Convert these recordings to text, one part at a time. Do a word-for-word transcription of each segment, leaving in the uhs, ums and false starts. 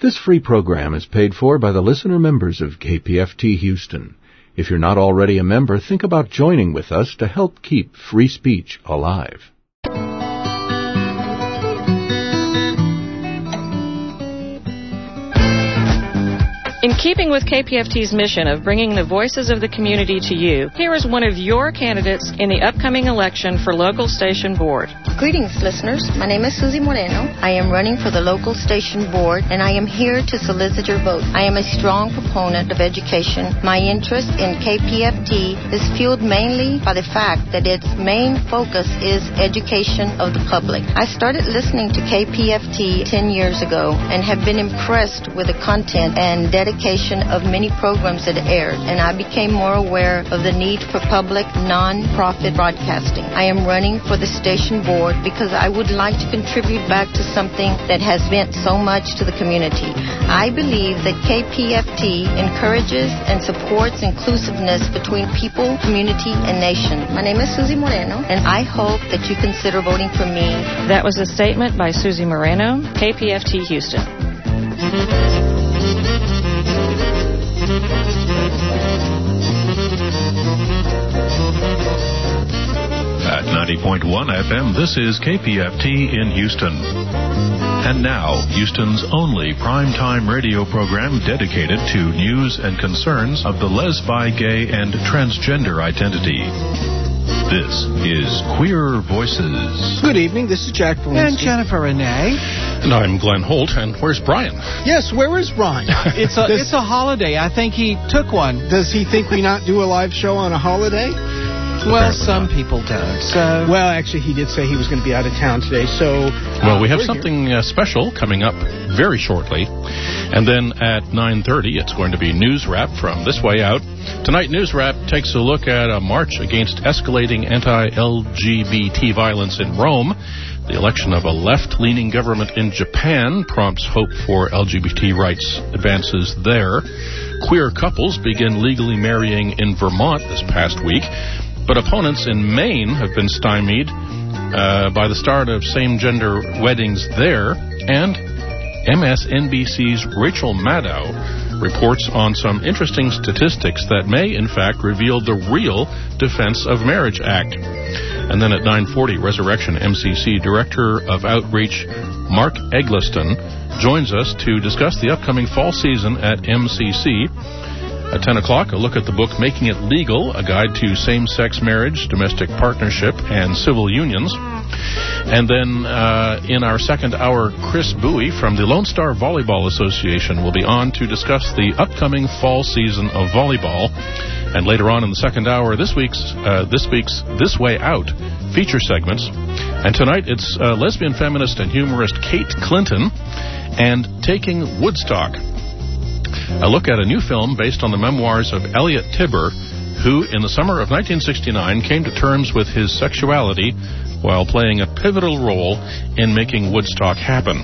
This free program is paid for by the listener members of K P F T Houston. If you're not already a member, think about joining with us to help keep free speech alive. In keeping with K P F T's mission of bringing the voices of the community to you, here is one of your candidates in the upcoming election for local station board. Greetings, listeners. My name is Susie Moreno. I am running for the local station board, and I am here to solicit your vote. I am a strong proponent of education. My interest in K P F T is fueled mainly by the fact that its main focus is education of the public. I started listening to K P F T ten years ago and have been impressed with the content and dedication of many programs that aired, and I became more aware of the need for public, non-profit broadcasting. I am running for the station board because I would like to contribute back to something that has meant so much to the community. I believe that K P F T encourages and supports inclusiveness between people, community, and nation. My name is Susie Moreno, and I hope that you consider voting for me. That was a statement by Susie Moreno, K P F T Houston. At ninety point one F M, this is K P F T in Houston. And now, Houston's only primetime radio program dedicated to news and concerns of the lesbi, gay, and transgender identity. This is Queer Voices. Good evening, this is Jack Valinsky. And Jennifer Renee. And I'm Glenn Holt, and where's Brian? Yes, where is Brian? It's a, does, it's a holiday. I think he took one. Does he think we not do a live show on a holiday? Well, some not. people don't. So. Well, actually, he did say he was going to be out of town today, so... Well, uh, we have something uh, special coming up very shortly. And then at nine thirty, it's going to be News Wrap from This Way Out. Tonight, News Wrap takes a look at a march against escalating anti-L G B T violence in Rome. The election of a left-leaning government in Japan prompts hope for L G B T rights advances there. Queer couples begin legally marrying in Vermont this past week. But opponents in Maine have been stymied uh, by the start of same-gender weddings there. And M S N B C's Rachel Maddow reports on some interesting statistics that may, in fact, reveal the real Defense of Marriage Act. And then at nine forty, Resurrection M C C Director of Outreach Mark Eggleston joins us to discuss the upcoming fall season at M C C. At ten o'clock, a look at the book Making It Legal, a guide to same-sex marriage, domestic partnership, and civil unions. And then uh, in our second hour, Chris Bowie from the Lone Star Volleyball Association will be on to discuss the upcoming fall season of volleyball. And later on in the second hour, this week's uh, this week's This Way Out feature segments. And tonight, it's uh, lesbian feminist and humorist Kate Clinton and Taking Woodstock. A look at a new film based on the memoirs of Elliot Tibber, who, in the summer of nineteen sixty-nine, came to terms with his sexuality while playing a pivotal role in making Woodstock happen.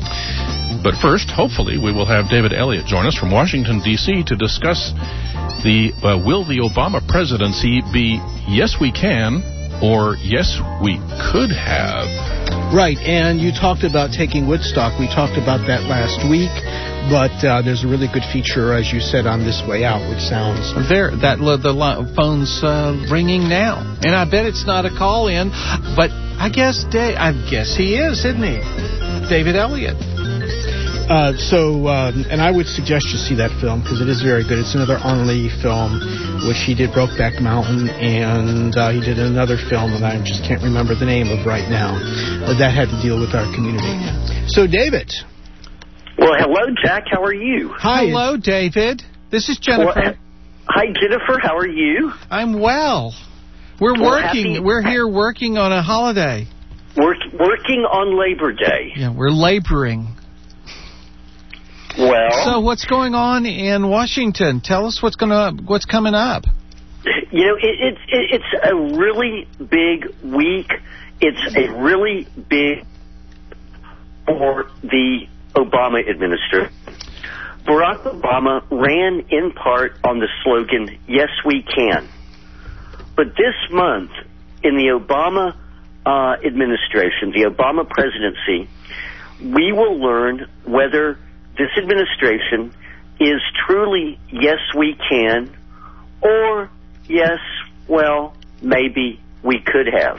But first, hopefully, we will have David Elliott join us from Washington, D C to discuss the uh, will the Obama presidency be yes we can or yes we could have. Right, and you talked about taking Woodstock. We talked about that last week. But uh, there's a really good feature, as you said, on This Way Out, which sounds... There, that the phone's uh, ringing now. And I bet it's not a call-in, but I guess da- I guess he is, isn't he? David Elliott. Uh, so, um, and I would suggest you see that film, because it is very good. It's another Arnold Lee film, which he did Brokeback Mountain, and uh, he did another film that I just can't remember the name of right now. Uh, that had to deal with our community. So, David... Well, hello, Jack. How are you? Hi. Hello, David. This is Jennifer. Well, hi, Jennifer. How are you? I'm well. We're well, working. Happy... We're here working on a holiday. Work, working on Labor Day. Yeah, we're laboring. Well. So what's going on in Washington? Tell us what's going to what's coming up. You know, it, it, it, it's a really big week. It's a really big for the Obama administration. Barack Obama ran in part on the slogan, yes, we can. But this month, in the Obama uh, administration, the Obama presidency, we will learn whether this administration is truly yes, we can, or yes, well, maybe we could have.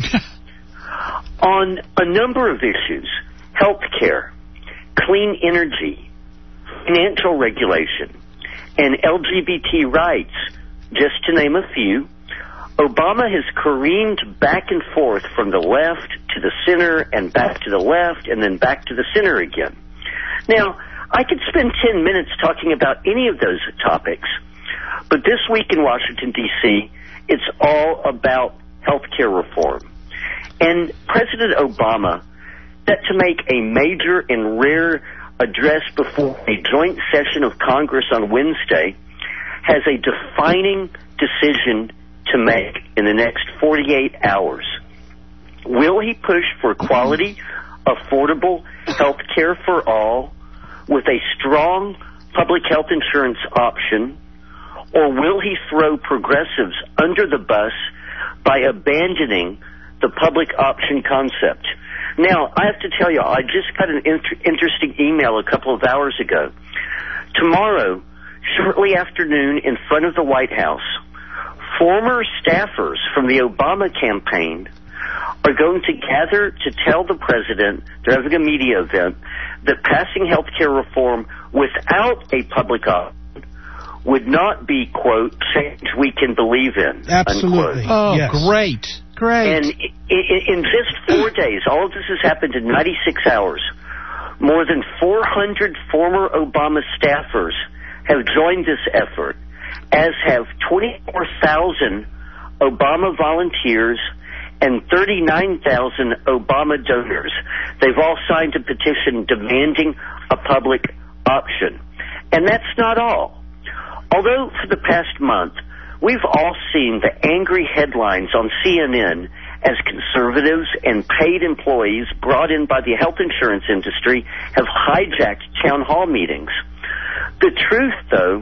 On a number of issues, health care, clean energy, financial regulation, and L G B T rights, just to name a few, Obama has careened back and forth from the left to the center and back to the left and then back to the center again. Now, I could spend ten minutes talking about any of those topics, but this week in Washington, D C, it's all about health care reform. And President Obama, set to make a major and rare address before a joint session of Congress on Wednesday, has a defining decision to make in the next forty-eight hours. Will he push for quality, affordable health care for all with a strong public health insurance option, or will he throw progressives under the bus by abandoning the public option concept? Now, I have to tell you, I just got an inter- interesting email a couple of hours ago. Tomorrow, shortly after noon, in front of the White House, former staffers from the Obama campaign are going to gather to tell the president, they're having a media event, that passing health care reform without a public option would not be, quote, change we can believe in, Absolutely. Unquote. Oh, yes. great. Great. And in just four days, all of this has happened in ninety-six hours. More than four hundred former Obama staffers have joined this effort, as have twenty-four thousand Obama volunteers and thirty-nine thousand Obama donors. They've all signed a petition demanding a public option. And that's not all. Although for the past month, we've all seen the angry headlines on C N N as conservatives and paid employees brought in by the health insurance industry have hijacked town hall meetings. The truth, though,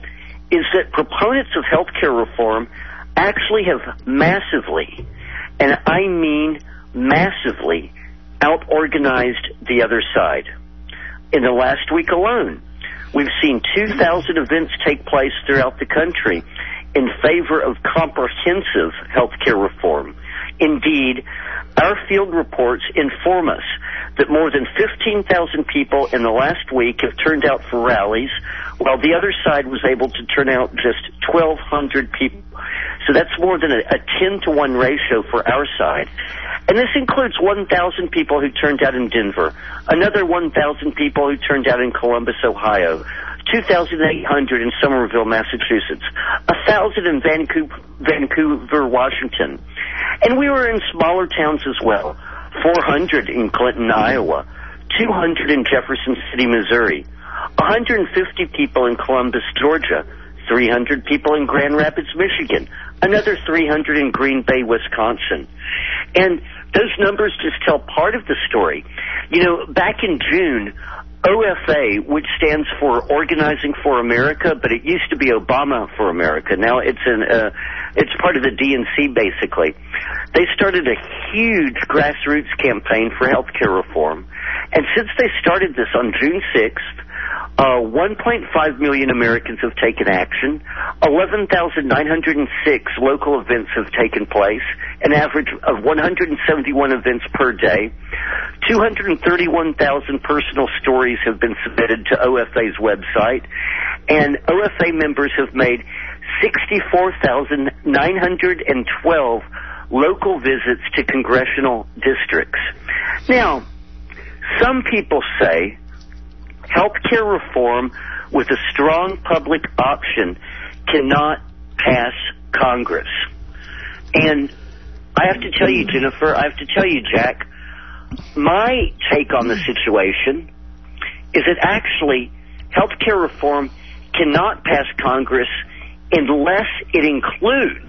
is that proponents of health care reform actually have massively, and I mean massively, out-organized the other side. In the last week alone, we've seen two thousand events take place throughout the country in favor of comprehensive health care reform. Indeed, our field reports inform us that more than fifteen thousand people in the last week have turned out for rallies, while the other side was able to turn out just twelve hundred people. So that's more than a, a ten to one ratio for our side. And this includes one thousand people who turned out in Denver, another one thousand people who turned out in Columbus, Ohio, two thousand eight hundred in Somerville, Massachusetts, one thousand in Vancouver, Vancouver, Washington. And we were in smaller towns as well, four hundred in Clinton, Iowa, two hundred in Jefferson City, Missouri, one hundred fifty people in Columbus, Georgia, three hundred people in Grand Rapids, Michigan, another three hundred in Green Bay, Wisconsin. And those numbers just tell part of the story. You know, back in June, O F A, which stands for Organizing for America, but it used to be Obama for America. Now it's an uh, it's part of the D N C, basically. They started a huge grassroots campaign for health care reform. And since they started this on June sixth, uh, one point five million Americans have taken action. eleven thousand nine hundred six local events have taken place, an average of one hundred seventy-one events per day. two hundred thirty-one thousand personal stories have been submitted to O F A's website, and O F A members have made sixty-four thousand nine hundred twelve local visits to congressional districts. Now, some people say health care reform with a strong public option cannot pass Congress. And I have to tell you, Jennifer, I have to tell you, Jack, my take on the situation is that actually health care reform cannot pass Congress unless it includes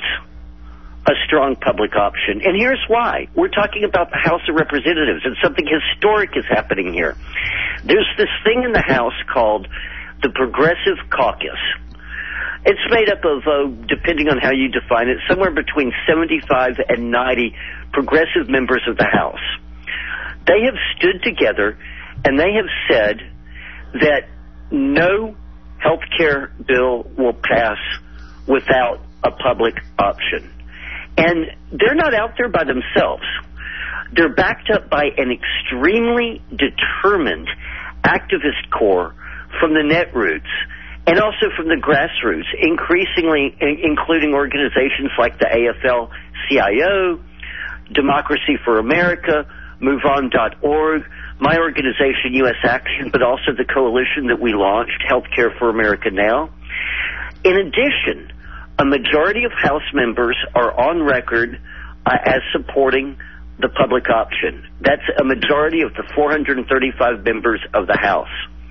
a strong public option. And here's why. We're talking about the House of Representatives, and something historic is happening here. There's this thing in the House called the Progressive Caucus. It's made up of, uh, depending on how you define it, somewhere between seventy-five and ninety progressive members of the House. They have stood together and they have said that no health care bill will pass without a public option. And they're not out there by themselves. They're backed up by an extremely determined activist core from the netroots and also from the grassroots, increasingly including organizations like the A F L C I O, Democracy for America, move on dot org, my organization, U S Action, but also the coalition that we launched, Healthcare for America Now. In addition, a majority of House members are on record uh, as supporting the public option. That's a majority of the four hundred thirty-five members of the House.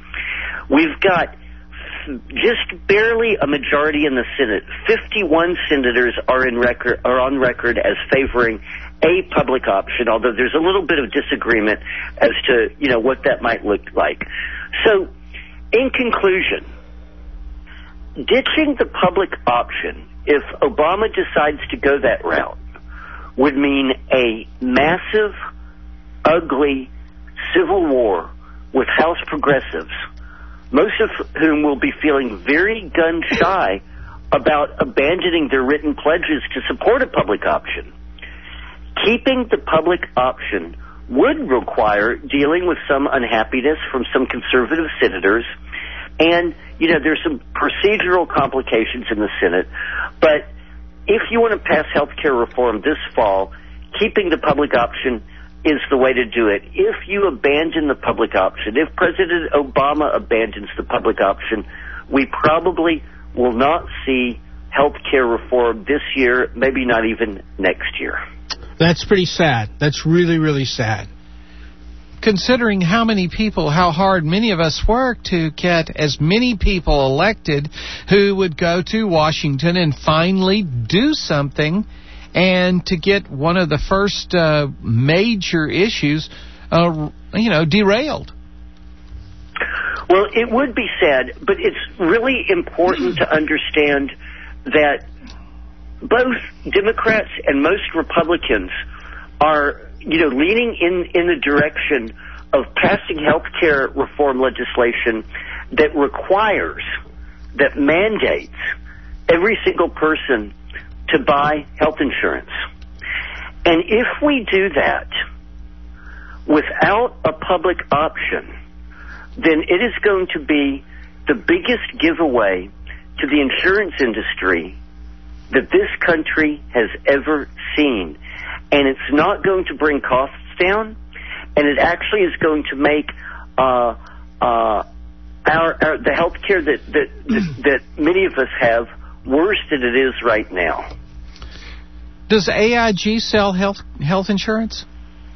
We've got just barely a majority in the Senate. fifty-one senators are in record are on record as favoring a public option, although there's a little bit of disagreement as to, you know, what that might look like. So, in conclusion, ditching the public option, if Obama decides to go that route, would mean a massive, ugly civil war with House progressives, most of whom will be feeling very gun-shy about abandoning their written pledges to support a public option. Keeping the public option would require dealing with some unhappiness from some conservative senators, and, you know, there's some procedural complications in the Senate, but if you want to pass health care reform this fall, keeping the public option is the way to do it. If you abandon the public option, if President Obama abandons the public option, we probably will not see health care reform this year, maybe not even next year. That's pretty sad. That's really, really sad. Considering how many people, how hard many of us work to get as many people elected who would go to Washington and finally do something, and to get one of the first uh, major issues, uh, you know, derailed. Well, it would be sad, but it's really important to understand that both Democrats and most Republicans are, you know, leaning in, in the direction of passing health care reform legislation that requires, that mandates every single person to buy health insurance. And if we do that without a public option, then it is going to be the biggest giveaway to the insurance industry that this country has ever seen. And it's not going to bring costs down, and it actually is going to make uh, uh, our, our the health care that, that, that, that many of us have worse than it is right now. Does A I G sell health health insurance?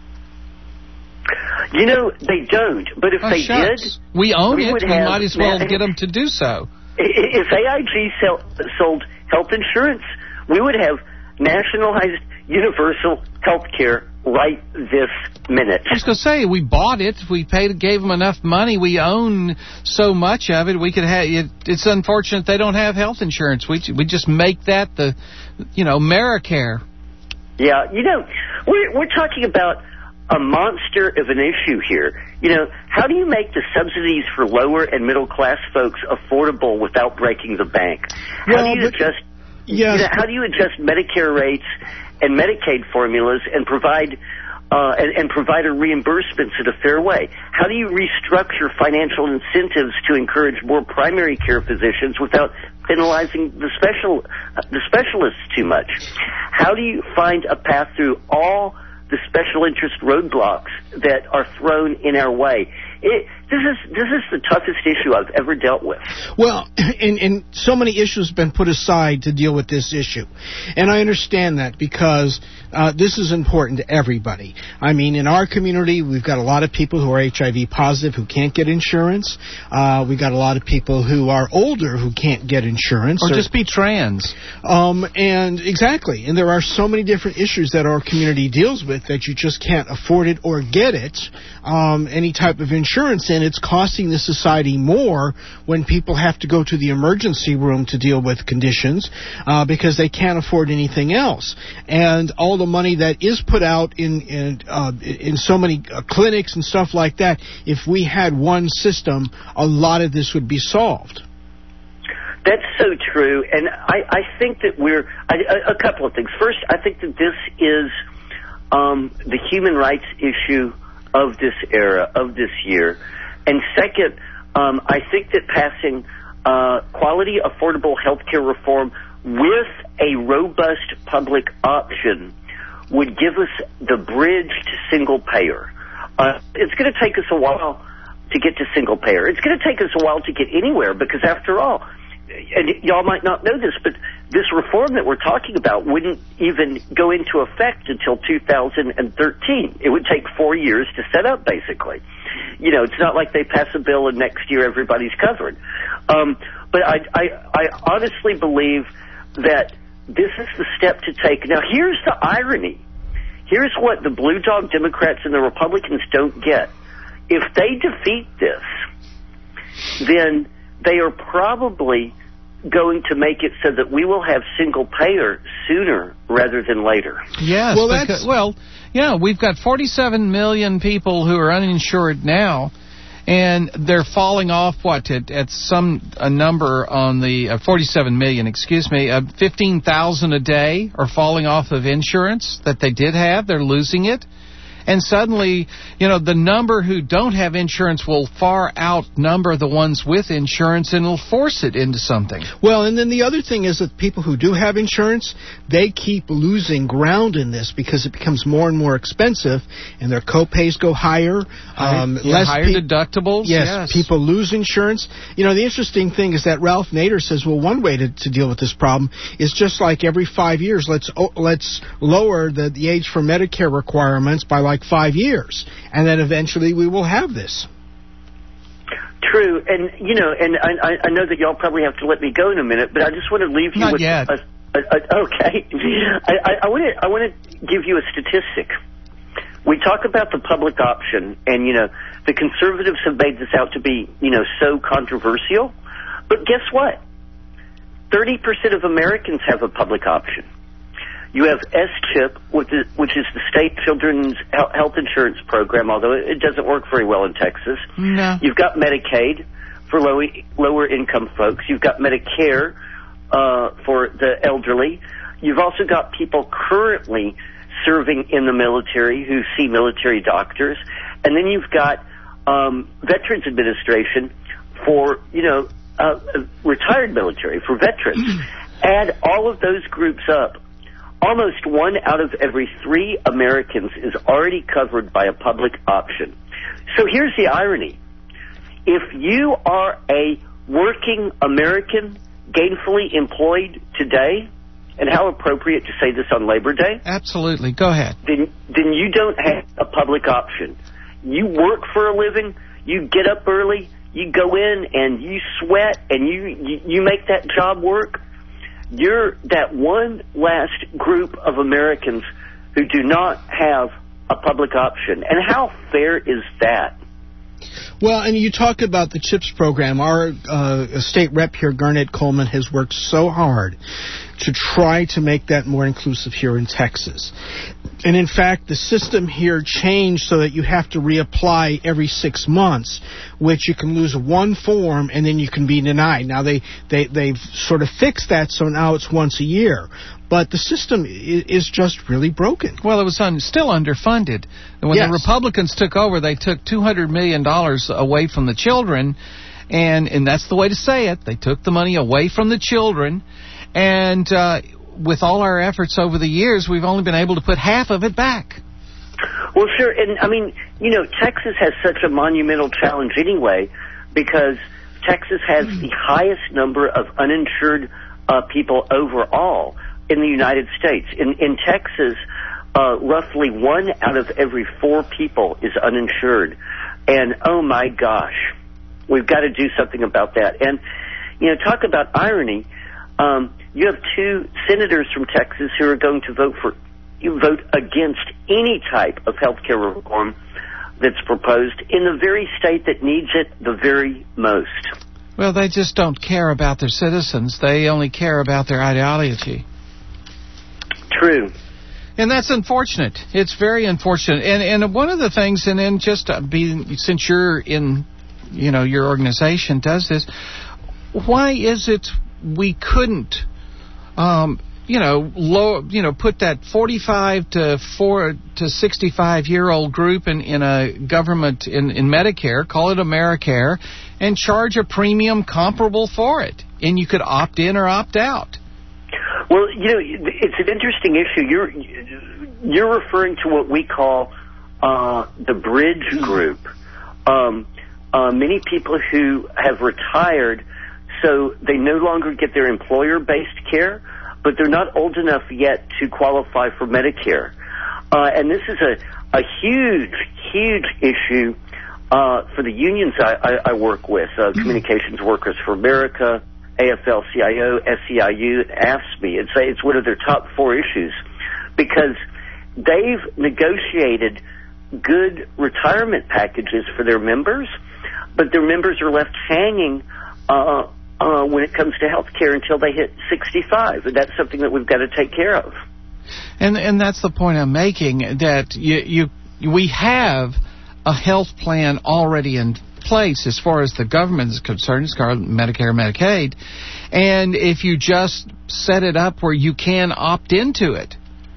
You know, they don't. But if oh, they shucks. did, we own we it. would We have, might as well now, get them to do so. If A I G sell, sold health insurance, we would have nationalized universal health care right this minute. I was going to say, we bought it. We paid, gave them enough money. We own so much of it. We could have. It, it's unfortunate they don't have health insurance. We we just make that the, you know, Americare. Yeah, you know, we're we're talking about a monster of an issue here. You know, how do you make the subsidies for lower and middle class folks affordable without breaking the bank? How well, do you but, adjust? Yes. You know, how do you adjust Medicare rates and Medicaid formulas and provide uh, and, and provide a reimbursements in a fair way? How do you restructure financial incentives to encourage more primary care physicians without penalizing the special uh, the specialists too much? How do you find a path through all the special interest roadblocks that are thrown in our way? It, this is this is the toughest issue I've ever dealt with. Well, and, and so many issues have been put aside to deal with this issue. And I understand that because uh, this is important to everybody. I mean, in our community, we've got a lot of people who are H I V positive who can't get insurance. Uh, we've got a lot of people who are older who can't get insurance. Or, or just be trans. Um, and exactly. And there are so many different issues that our community deals with that you just can't afford it or get it, um, any type of insurance. And then it's costing the society more when people have to go to the emergency room to deal with conditions uh, because they can't afford anything else. And all the money that is put out in in, uh, in so many uh, clinics and stuff like that, if we had one system, a lot of this would be solved. That's so true, and I, I think that we're I, a, a couple of things. First, I think that this is um, the human rights issue of this era, of this year. And second, um, I think that passing uh, quality, affordable health care reform with a robust public option would give us the bridge to single payer. Uh, it's going to take us a while to get to single payer. It's going to take us a while to get anywhere because, after all, and y'all might not know this, but this reform that we're talking about wouldn't even go into effect until two thousand thirteen. It would take four years to set up, basically. You know, it's not like they pass a bill and next year everybody's covered. Um, but I, I, I honestly believe that this is the step to take. Now, here's the irony. Here's what the Blue Dog Democrats and the Republicans don't get. If they defeat this, then they are probably going to make it so that we will have single payer sooner rather than later. Yes. Well, because, that's... well, yeah, we've got forty-seven million people who are uninsured now, and they're falling off, what, at, at some a number on the uh, forty-seven million, excuse me, uh, fifteen thousand a day are falling off of insurance that they did have. They're losing it. And suddenly, you know, the number who don't have insurance will far outnumber the ones with insurance, and it'll force it into something. Well, and then the other thing is that people who do have insurance, they keep losing ground in this because it becomes more and more expensive, and their co-pays go higher. Um, yeah, less higher pe- deductibles. Yes, yes, people lose insurance. You know, the interesting thing is that Ralph Nader says, well, one way to, to deal with this problem is just like every five years, let's oh, let's lower the, the age for Medicare requirements by like five years, and then eventually we will have this. True, and you know, and I, I know that y'all probably have to let me go in a minute, but I just want to leave you Not with yet. A, a, a, okay. I want to I want to give you a statistic. We talk about the public option, and you know, the conservatives have made this out to be, you know, so controversial, but guess what? Thirty percent of Americans have a public option. You have S CHIP, which is, which is the state children's health insurance program, although it doesn't work very well in Texas. No. You've got Medicaid for low, lower income folks. You've got Medicare uh, for the elderly. You've also got people currently serving in the military who see military doctors. And then you've got um, Veterans Administration for, you know, uh, retired military, for veterans. Add all of those groups up. Almost one out of every three Americans is already covered by a public option. So here's the irony. If you are a working American, gainfully employed today, and how appropriate to say this on Labor Day? Absolutely. Go ahead. Then, then you don't have a public option. You work for a living, you get up early, you go in and you sweat, and you, you, you make that job work. You're that one last group of Americans who do not have a public option. And how fair is that? Well, and you talk about the CHIPS program. Our uh, state rep here, Garnett Coleman, has worked so hard to try to make that more inclusive here in Texas. And in fact, the system here changed so that you have to reapply every six months, which you can lose one form and then you can be denied. Now, they, they, they've sort of fixed that, so now it's once a year. But the system is just really broken. Well, it was un- still underfunded. And when yes. the Republicans took over, they took two hundred million dollars away from the children, and, and that's the way to say it. They took the money away from the children, and uh, with all our efforts over the years, we've only been able to put half of it back. Well, sure, and I mean, you know, Texas has such a monumental challenge anyway, because Texas has the highest number of uninsured uh, people overall in the United States. In, in Texas, uh, roughly one out of every four people is uninsured. And, oh, my gosh, we've got to do something about that. And, you know, talk about irony. Um, you have two senators from Texas who are going to vote for vote against any type of health care reform that's proposed in the very state that needs it the very most. Well, they just don't care about their citizens. They only care about their ideology. True. And that's unfortunate. It's very unfortunate. And and one of the things, and then just uh, being, since you're in, you know, your organization does this, why is it we couldn't, um, you know, low, you know, put that forty-five to four to sixty-five year old group in, in a government in, in Medicare, call it Americare, and charge a premium comparable for it, and you could opt in or opt out. Well, you know, it's an interesting issue. You're you're referring to what we call uh, the bridge group. Um, uh, many people who have retired, so they no longer get their employer-based care, but they're not old enough yet to qualify for Medicare. Uh, and this is a, a huge, huge issue uh, for the unions I, I, I work with, uh, Communications Workers for America, A F L C I O, S E I U, A F S C M E. It's, it's one of their top four issues because they've negotiated good retirement packages for their members, but their members are left hanging uh, uh, when it comes to health care until they hit sixty-five. And that's something that we've got to take care of. And and that's the point I'm making, that you, you we have a health plan already in place as far as the government is concerned. It's called Medicare, Medicaid. And if you just set it up where you can opt into it,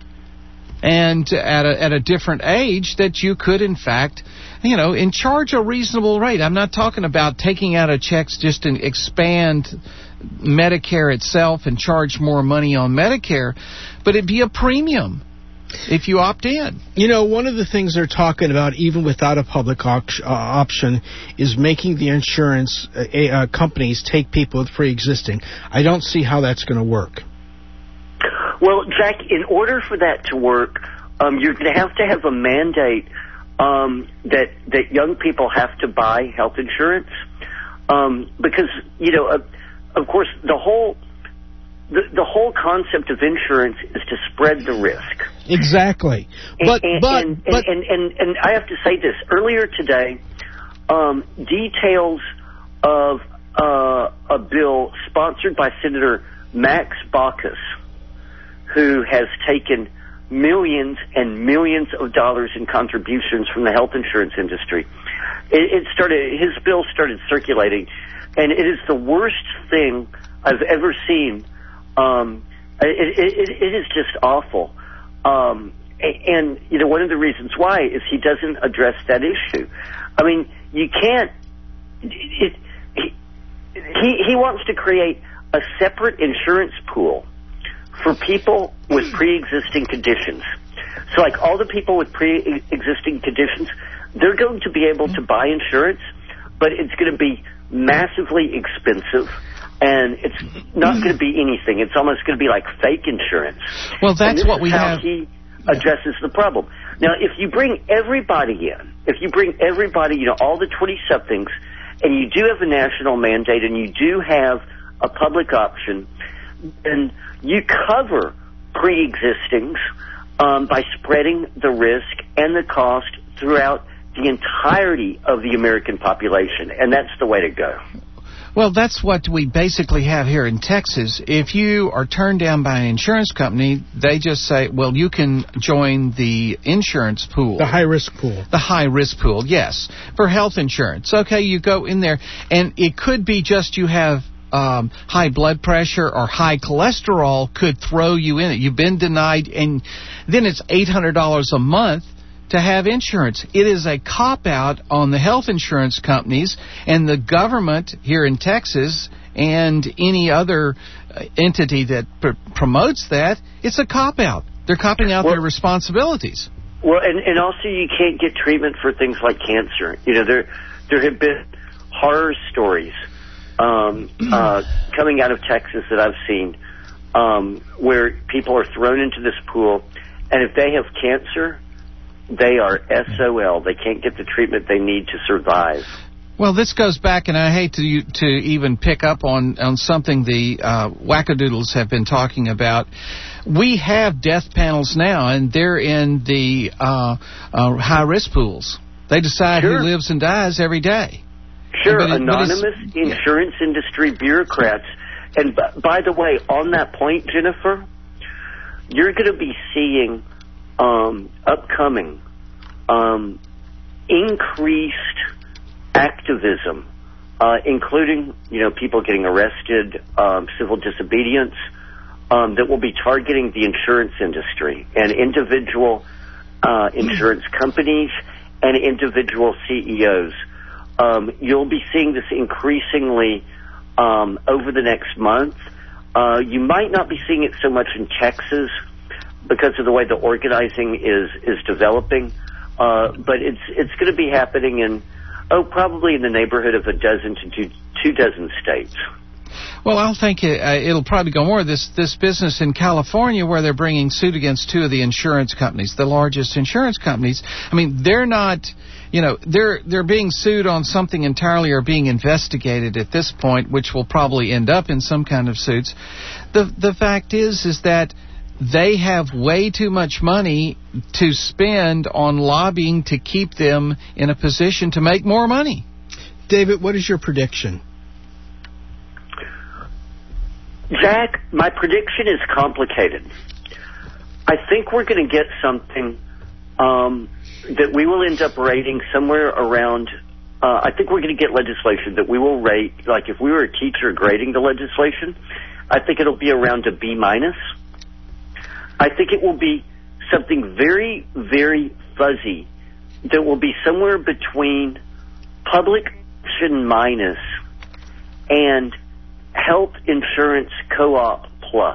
and at a, at a different age, that you could, in fact, you know, and charge a reasonable rate. I'm not talking about taking out a check just to expand Medicare itself and charge more money on Medicare, but it'd be a premium if you opt in. You know, one of the things they're talking about, even without a public op- uh, option, is making the insurance uh, uh, companies take people with pre-existing. I don't see how that's going to work. Well, Jack, in order for that to work, um, you're going to have to have a mandate um, that that young people have to buy health insurance, um, because, you know, uh, of course, the whole the, the whole concept of insurance is to spread the risk. Exactly. But and, but, and, but and, and, and, and I have to say this. Earlier today, um, details of uh, a bill sponsored by Senator Max Baucus, who has taken millions and millions of dollars in contributions from the health insurance industry. It, it started, his bill started circulating, and it is the worst thing I've ever seen. Um, it, it, it is just awful. Um, and, you know, one of the reasons why is he doesn't address that issue. I mean, you can't, it, he, he, he wants to create a separate insurance pool for people with pre-existing conditions. So, like, all the people with pre-existing conditions, they're going to be able to buy insurance, but it's going to be massively expensive, and it's not going to be anything. It's almost going to be like fake insurance. Well, that's what we how have. He addresses the problem. Now, if you bring everybody in, if you bring everybody, you know, all the twenty-somethings, and you do have a national mandate, and you do have a public option, and you cover pre-existings um, by spreading the risk and the cost throughout the entirety of the American population, and that's the way to go. Well, that's what we basically have here in Texas. If you are turned down by an insurance company, they just say, well, you can join the insurance pool. The high-risk pool. The high-risk pool, yes, for health insurance. Okay, you go in there, and it could be just you have Um, high blood pressure or high cholesterol could throw you in it. You've been denied, and then it's eight hundred dollars a month to have insurance. It is a cop-out on the health insurance companies and the government here in Texas and any other entity that pr- promotes that. It's a cop-out. They're copping out well, their responsibilities. Well, and, and also you can't get treatment for things like cancer. You know, there there have been horror stories Um, uh, coming out of Texas that I've seen, um, where people are thrown into this pool, and if they have cancer, they are S O L. They can't get the treatment they need to survive. Well, this goes back, and I hate to to even pick up on, on something the uh, wackadoodles have been talking about. We have death panels now, and they're in the uh, uh, high-risk pools. They decide Sure. who lives and dies every day. Sure, But it- but it's- anonymous insurance industry bureaucrats. And b- by the way, on that point, Jennifer, you're going to be seeing um, upcoming um, increased activism, uh, including, you know, people getting arrested, um, civil disobedience, um, that will be targeting the insurance industry and individual uh, insurance companies and individual C E Os. Um, you'll be seeing this increasingly um, over the next month. Uh, you might not be seeing it so much in Texas because of the way the organizing is is developing, uh, but it's it's going to be happening in oh probably in the neighborhood of a dozen to two, two dozen states. Well, I'll think it, uh, it'll probably go more. This this business in California where they're bringing suit against two of the insurance companies, the largest insurance companies. I mean, they're not, you know, they're they're being sued on something entirely or being investigated at this point, which will probably end up in some kind of suits. The the fact is, is that they have way too much money to spend on lobbying to keep them in a position to make more money. David, what is your prediction? Jack, my prediction is complicated. I think we're going to get something um, that we will end up rating somewhere around, uh, I think we're going to get legislation that we will rate, like if we were a teacher grading the legislation, I think it'll be around a B minus. I think it will be something very, very fuzzy that will be somewhere between public option minus and health insurance co-op plus.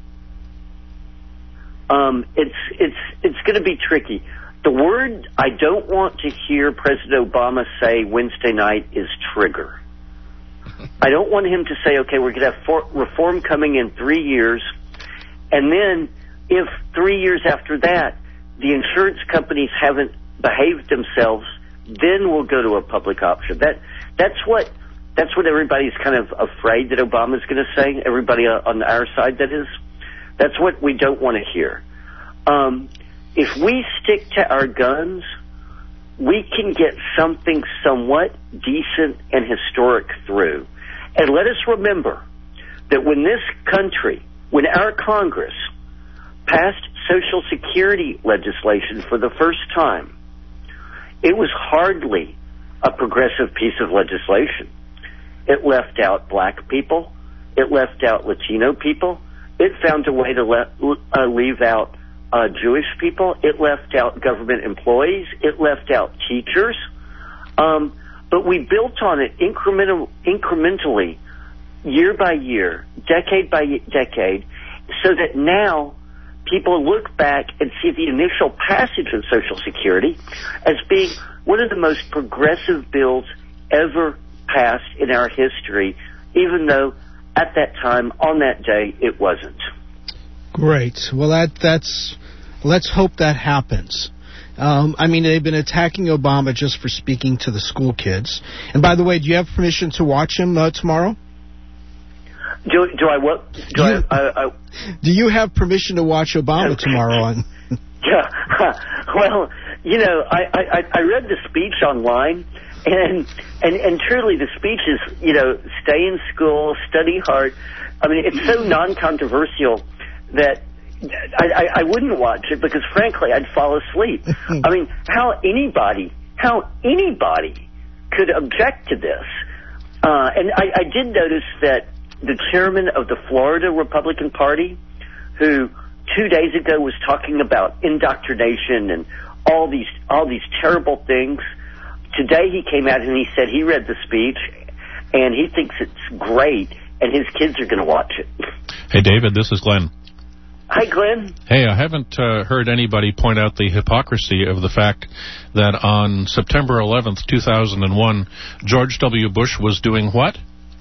Um, it's it's it's going to be tricky. The word I don't want to hear President Obama say Wednesday night is trigger. I don't want him to say, okay, we're going to have for- reform coming in three years, and then if three years after that the insurance companies haven't behaved themselves, then we'll go to a public option. That that's what. That's what everybody's kind of afraid that Obama's going to say, everybody on our side, that is. That's what we don't want to hear. Um, if we stick to our guns, we can get something somewhat decent and historic through. And let us remember that when this country, when our Congress passed Social Security legislation for the first time, it was hardly a progressive piece of legislation. It left out black people. It left out Latino people. It found a way to let, uh, leave out uh, Jewish people. It left out government employees. It left out teachers. Um, but we built on it incremental, incrementally, year by year, decade by decade, so that now people look back and see the initial passage of Social Security as being one of the most progressive bills ever passed in our history, even though at that time, on that day, it wasn't. Great. Well, that that's. Let's hope that happens. Um, I mean, they've been attacking Obama just for speaking to the school kids. And by the way, do you have permission to watch him uh, tomorrow? Do do I what? Do, do, you, I, I, I, do you have permission to watch Obama tomorrow on? Yeah. Well, you know, I, I I read the speech online. And, and and truly, the speech is, you know, stay in school, study hard. I mean, it's so non-controversial that I, I, I wouldn't watch it because, frankly, I'd fall asleep. I mean, how anybody, how anybody could object to this? Uh, and I, I did notice that the chairman of the Florida Republican Party, who two days ago was talking about indoctrination and all these all these terrible things, today he came out and he said he read the speech and he thinks it's great and his kids are going to watch it. Hey, David, this is Glenn. Hi, Glenn. Hey, I haven't uh, heard anybody point out the hypocrisy of the fact that on September eleventh, two thousand one, George W. Bush was doing what?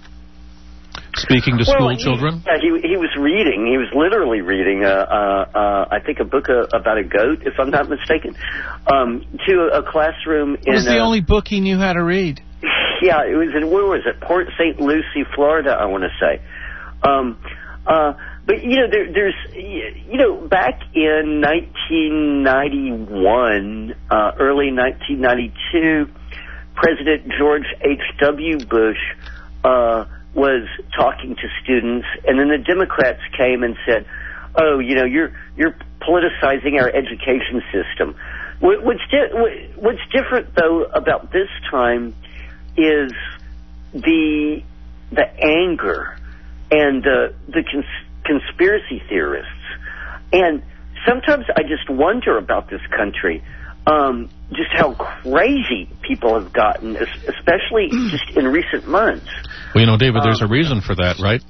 Speaking to well, school he, children? Uh, he, he was reading. He was literally reading, uh, uh, uh, I think, a book uh, about a goat, if I'm not mistaken, um, to a, a classroom in... It was the uh, only book he knew how to read. Yeah, it was in, where was it? Port Saint Lucie, Florida, I want to say. Um, uh, but you know, there, there's, you know, back in nineteen ninety-one, uh, early nineteen ninety-two, President George H W. Bush uh, was talking to students, and then the Democrats came and said, "Oh, you know, you're you're politicizing our education system." What's di- what's different though about this time is the the anger and the the cons- conspiracy theorists, and sometimes I just wonder about this country, um, just how crazy people have gotten, especially just in recent months. Well, you know, David, there's um, a reason for that, right?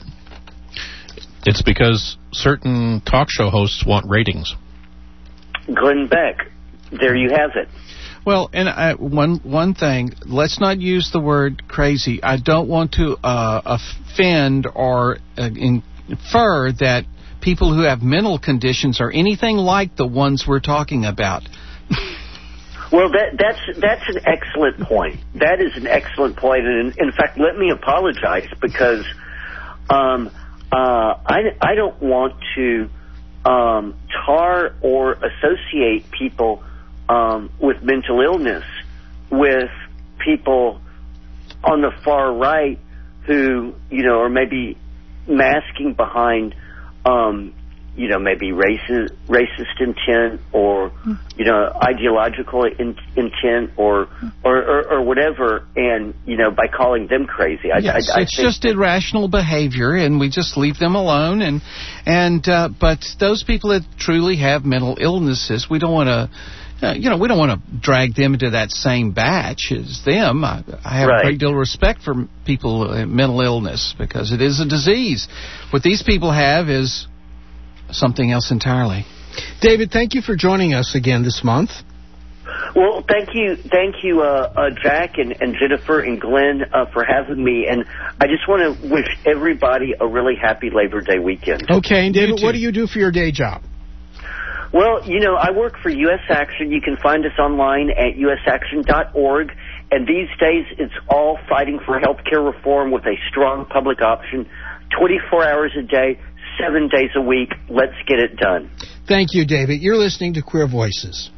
It's because certain talk show hosts want ratings. Glenn Beck, there you have it. Well, and I, one one thing, let's not use the word crazy. I don't want to uh, offend or uh, infer that people who have mental conditions are anything like the ones we're talking about. Well, that, that's that's an excellent point. That is an excellent point. And in, in fact, let me apologize because um, uh, I, I don't want to um, tar or associate people Um, with mental illness, with people on the far right who, you know, are maybe masking behind, um, you know, maybe racist, racist intent or, you know, ideological in, intent or, or, or, or whatever, and, you know, by calling them crazy. I, yes, I, I it's think just irrational behavior, and we just leave them alone. And, and uh, but those people that truly have mental illnesses, we don't want to... Uh, you know, we don't want to drag them into that same batch as them. I, I have right. a great deal of respect for people with mental illness because it is a disease. What these people have is something else entirely. David, thank you for joining us again this month. Well, thank you, thank you, uh, uh, Jack and, and Jennifer and Glenn uh, for having me. And I just want to wish everybody a really happy Labor Day weekend. Okay, and David, what do you do for your day job? Well, you know, I work for U S Action. You can find us online at u s action dot org. And these days, it's all fighting for health care reform with a strong public option, twenty-four hours a day, seven days a week. Let's get it done. Thank you, David. You're listening to Queer Voices.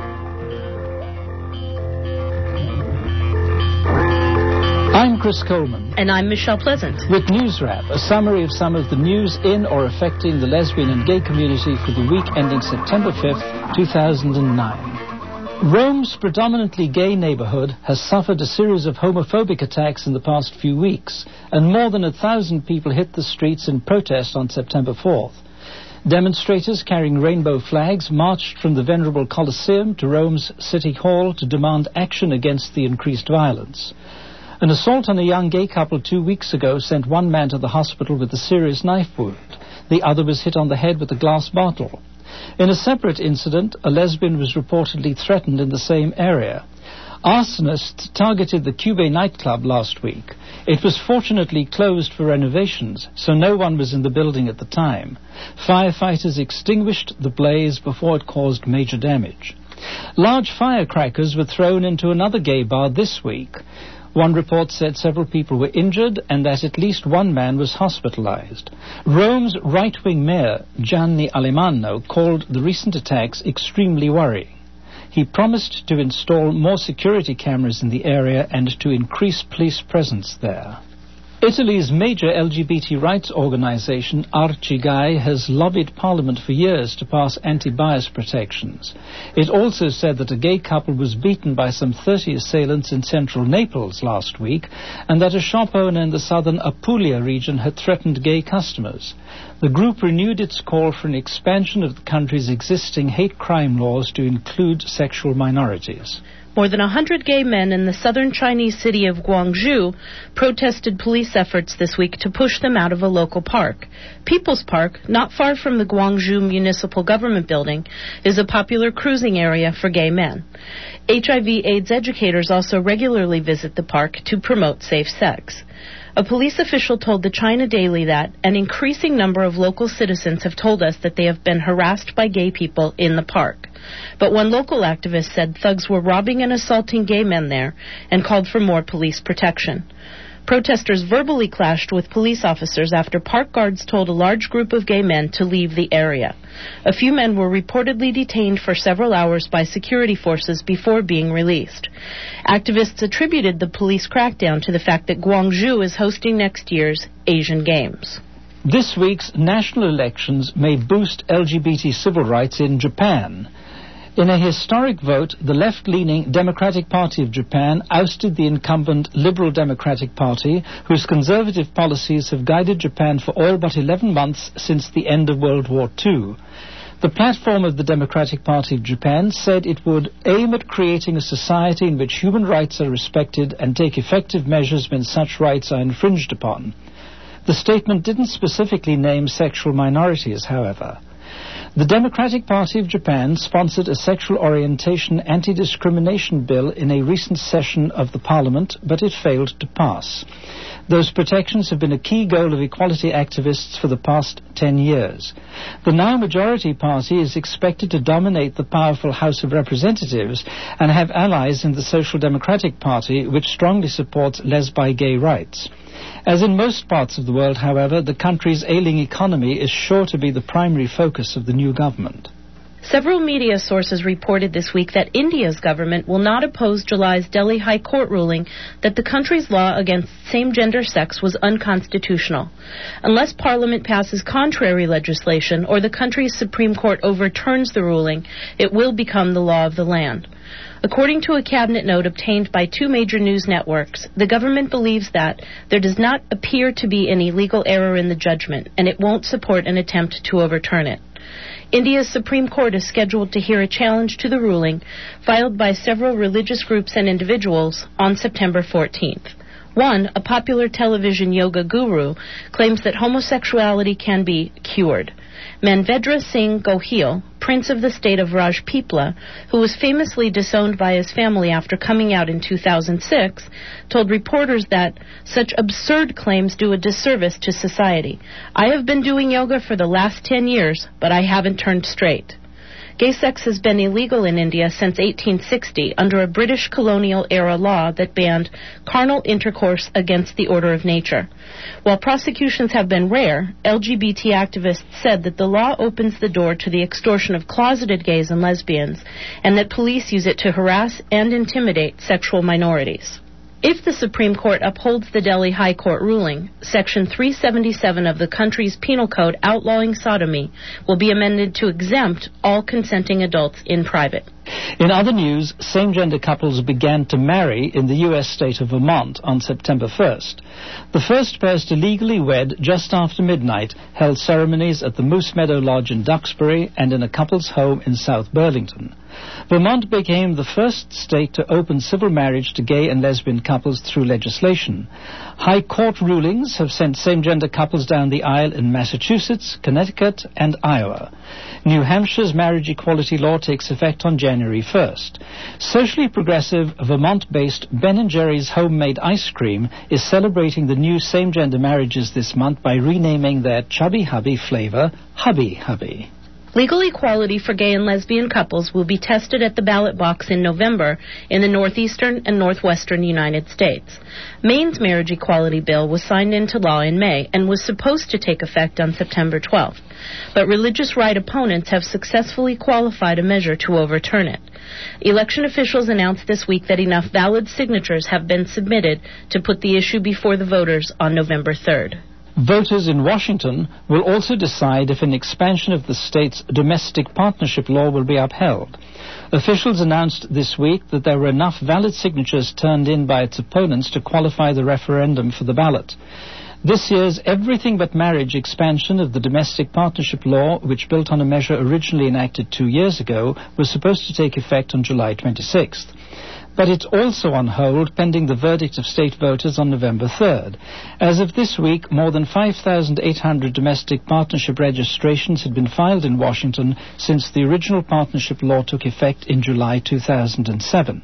I'm Chris Coleman. And I'm Michelle Pleasant. With News Wrap, a summary of some of the news in or affecting the lesbian and gay community for the week ending September fifth, two thousand nine. Rome's predominantly gay neighborhood has suffered a series of homophobic attacks in the past few weeks, and more than a thousand people hit the streets in protest on September fourth. Demonstrators carrying rainbow flags marched from the venerable Colosseum to Rome's City Hall to demand action against the increased violence. An assault on a young gay couple two weeks ago sent one man to the hospital with a serious knife wound. The other was hit on the head with a glass bottle. In a separate incident, a lesbian was reportedly threatened in the same area. Arsonists targeted the Cube nightclub last week. It was fortunately closed for renovations, so no one was in the building at the time. Firefighters extinguished the blaze before it caused major damage. Large firecrackers were thrown into another gay bar this week. One report said several people were injured and that at least one man was hospitalized. Rome's right-wing mayor, Gianni Alemanno, called the recent attacks extremely worrying. He promised to install more security cameras in the area and to increase police presence there. Italy's major L G B T rights organization, Arcigay, has lobbied Parliament for years to pass anti-bias protections. It also said that a gay couple was beaten by some thirty assailants in central Naples last week, and that a shop owner in the southern Apulia region had threatened gay customers. The group renewed its call for an expansion of the country's existing hate crime laws to include sexual minorities. More than one hundred gay men in the southern Chinese city of Guangzhou protested police efforts this week to push them out of a local park. People's Park, not far from the Guangzhou Municipal Government Building, is a popular cruising area for gay men. H I V AIDS educators also regularly visit the park to promote safe sex. A police official told the China Daily that an increasing number of local citizens have told us that they have been harassed by gay people in the park. But one local activist said thugs were robbing and assaulting gay men there and called for more police protection. Protesters verbally clashed with police officers after park guards told a large group of gay men to leave the area. A few men were reportedly detained for several hours by security forces before being released. Activists attributed the police crackdown to the fact that Gwangju is hosting next year's Asian Games. This week's national elections may boost L G B T civil rights in Japan. In a historic vote, the left-leaning Democratic Party of Japan ousted the incumbent Liberal Democratic Party, whose conservative policies have guided Japan for all but eleven months since the end of World War Two. The platform of the Democratic Party of Japan said it would aim at creating a society in which human rights are respected and take effective measures when such rights are infringed upon. The statement didn't specifically name sexual minorities, however. The Democratic Party of Japan sponsored a sexual orientation anti-discrimination bill in a recent session of the parliament, but it failed to pass. Those protections have been a key goal of equality activists for the past ten years. The now majority party is expected to dominate the powerful House of Representatives and have allies in the Social Democratic Party, which strongly supports lesbi-gay rights. As in most parts of the world, however, the country's ailing economy is sure to be the primary focus of the new government. Several media sources reported this week that India's government will not oppose July's Delhi High Court ruling that the country's law against same-gender sex was unconstitutional. Unless Parliament passes contrary legislation or the country's Supreme Court overturns the ruling, it will become the law of the land. According to a cabinet note obtained by two major news networks, the government believes that there does not appear to be any legal error in the judgment, and it won't support an attempt to overturn it. India's Supreme Court is scheduled to hear a challenge to the ruling filed by several religious groups and individuals on September fourteenth. One, a popular television yoga guru, claims that homosexuality can be cured. Manvedra Singh Gohil, prince of the state of Rajpipla, who was famously disowned by his family after coming out in two thousand six, told reporters that such absurd claims do a disservice to society. I have been doing yoga for the last ten years, but I haven't turned straight. Gay sex has been illegal in India since eighteen sixty under a British colonial-era law that banned carnal intercourse against the order of nature. While prosecutions have been rare, L G B T activists said that the law opens the door to the extortion of closeted gays and lesbians, and that police use it to harass and intimidate sexual minorities. If the Supreme Court upholds the Delhi High Court ruling, Section three seventy-seven of the country's penal code outlawing sodomy will be amended to exempt all consenting adults in private. In other news, same-gender couples began to marry in the U S state of Vermont on September first. The first pairs to legally wed just after midnight held ceremonies at the Moose Meadow Lodge in Duxbury and in a couple's home in South Burlington. Vermont became the first state to open civil marriage to gay and lesbian couples through legislation. High court rulings have sent same-gender couples down the aisle in Massachusetts, Connecticut, and Iowa. New Hampshire's marriage equality law takes effect on January first. Socially progressive, Vermont-based Ben and Jerry's homemade ice cream is celebrating the new same-gender marriages this month by renaming their Chubby Hubby flavor Hubby Hubby. Legal equality for gay and lesbian couples will be tested at the ballot box in November in the northeastern and northwestern United States. Maine's marriage equality bill was signed into law in May and was supposed to take effect on September twelfth. But religious right opponents have successfully qualified a measure to overturn it. Election officials announced this week that enough valid signatures have been submitted to put the issue before the voters on November third. Voters in Washington will also decide if an expansion of the state's domestic partnership law will be upheld. Officials announced this week that there were enough valid signatures turned in by its opponents to qualify the referendum for the ballot. This year's Everything But Marriage expansion of the domestic partnership law, which built on a measure originally enacted two years ago, was supposed to take effect on July twenty-sixth. But it's also on hold pending the verdict of state voters on November third. As of this week, more than five thousand eight hundred domestic partnership registrations had been filed in Washington since the original partnership law took effect in July two thousand seven.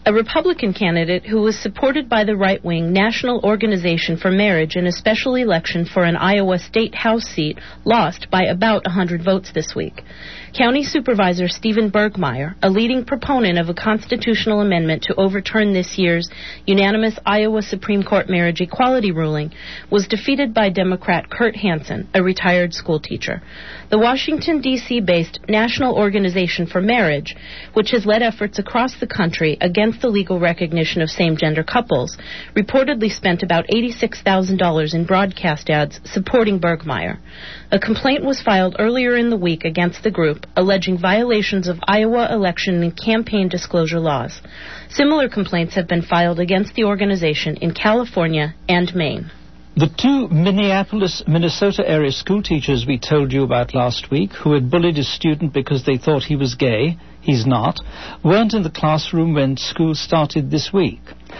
A Republican candidate who was supported by the right-wing National Organization for Marriage in a special election for an Iowa State House seat lost by about one hundred votes this week. County Supervisor Stephen Bergmeyer, a leading proponent of a constitutional amendment to overturn this year's unanimous Iowa Supreme Court marriage equality ruling, was defeated by Democrat Kurt Hansen, a retired school teacher. The Washington, D C based National Organization for Marriage, which has led efforts across the country against the legal recognition of same-gender couples, reportedly spent about eighty-six thousand dollars in broadcast ads supporting Bergmeyer. A complaint was filed earlier in the week against the group, alleging violations of Iowa election and campaign disclosure laws. Similar complaints have been filed against the organization in California and Maine. The two Minneapolis, Minnesota area school teachers we told you about last week, who had bullied a student because they thought he was gay, he's not, weren't in the classroom when school started this week.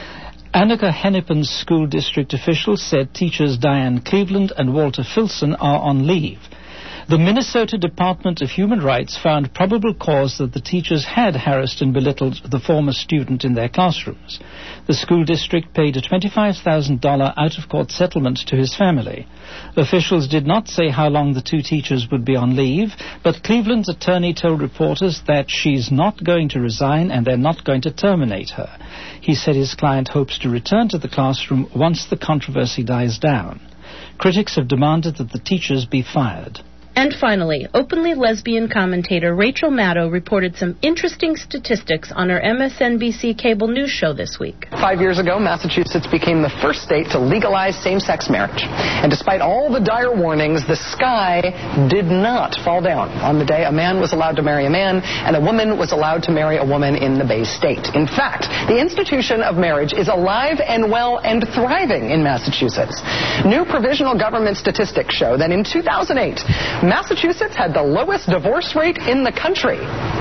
Annika Hennepin's school district officials said teachers Diane Cleveland and Walter Filson are on leave. The Minnesota Department of Human Rights found probable cause that the teachers had harassed and belittled the former student in their classrooms. The school district paid a twenty-five thousand dollars out-of-court settlement to his family. Officials did not say how long the two teachers would be on leave, but Cleveland's attorney told reporters that she's not going to resign and they're not going to terminate her. He said his client hopes to return to the classroom once the controversy dies down. Critics have demanded that the teachers be fired. And finally, openly lesbian commentator Rachel Maddow reported some interesting statistics on her M S N B C cable news show this week. Five years ago, Massachusetts became the first state to legalize same-sex marriage. And despite all the dire warnings, the sky did not fall down on the day a man was allowed to marry a man and a woman was allowed to marry a woman in the Bay State. In fact, the institution of marriage is alive and well and thriving in Massachusetts. New provisional government statistics show that in two thousand eight, Massachusetts had the lowest divorce rate in the country.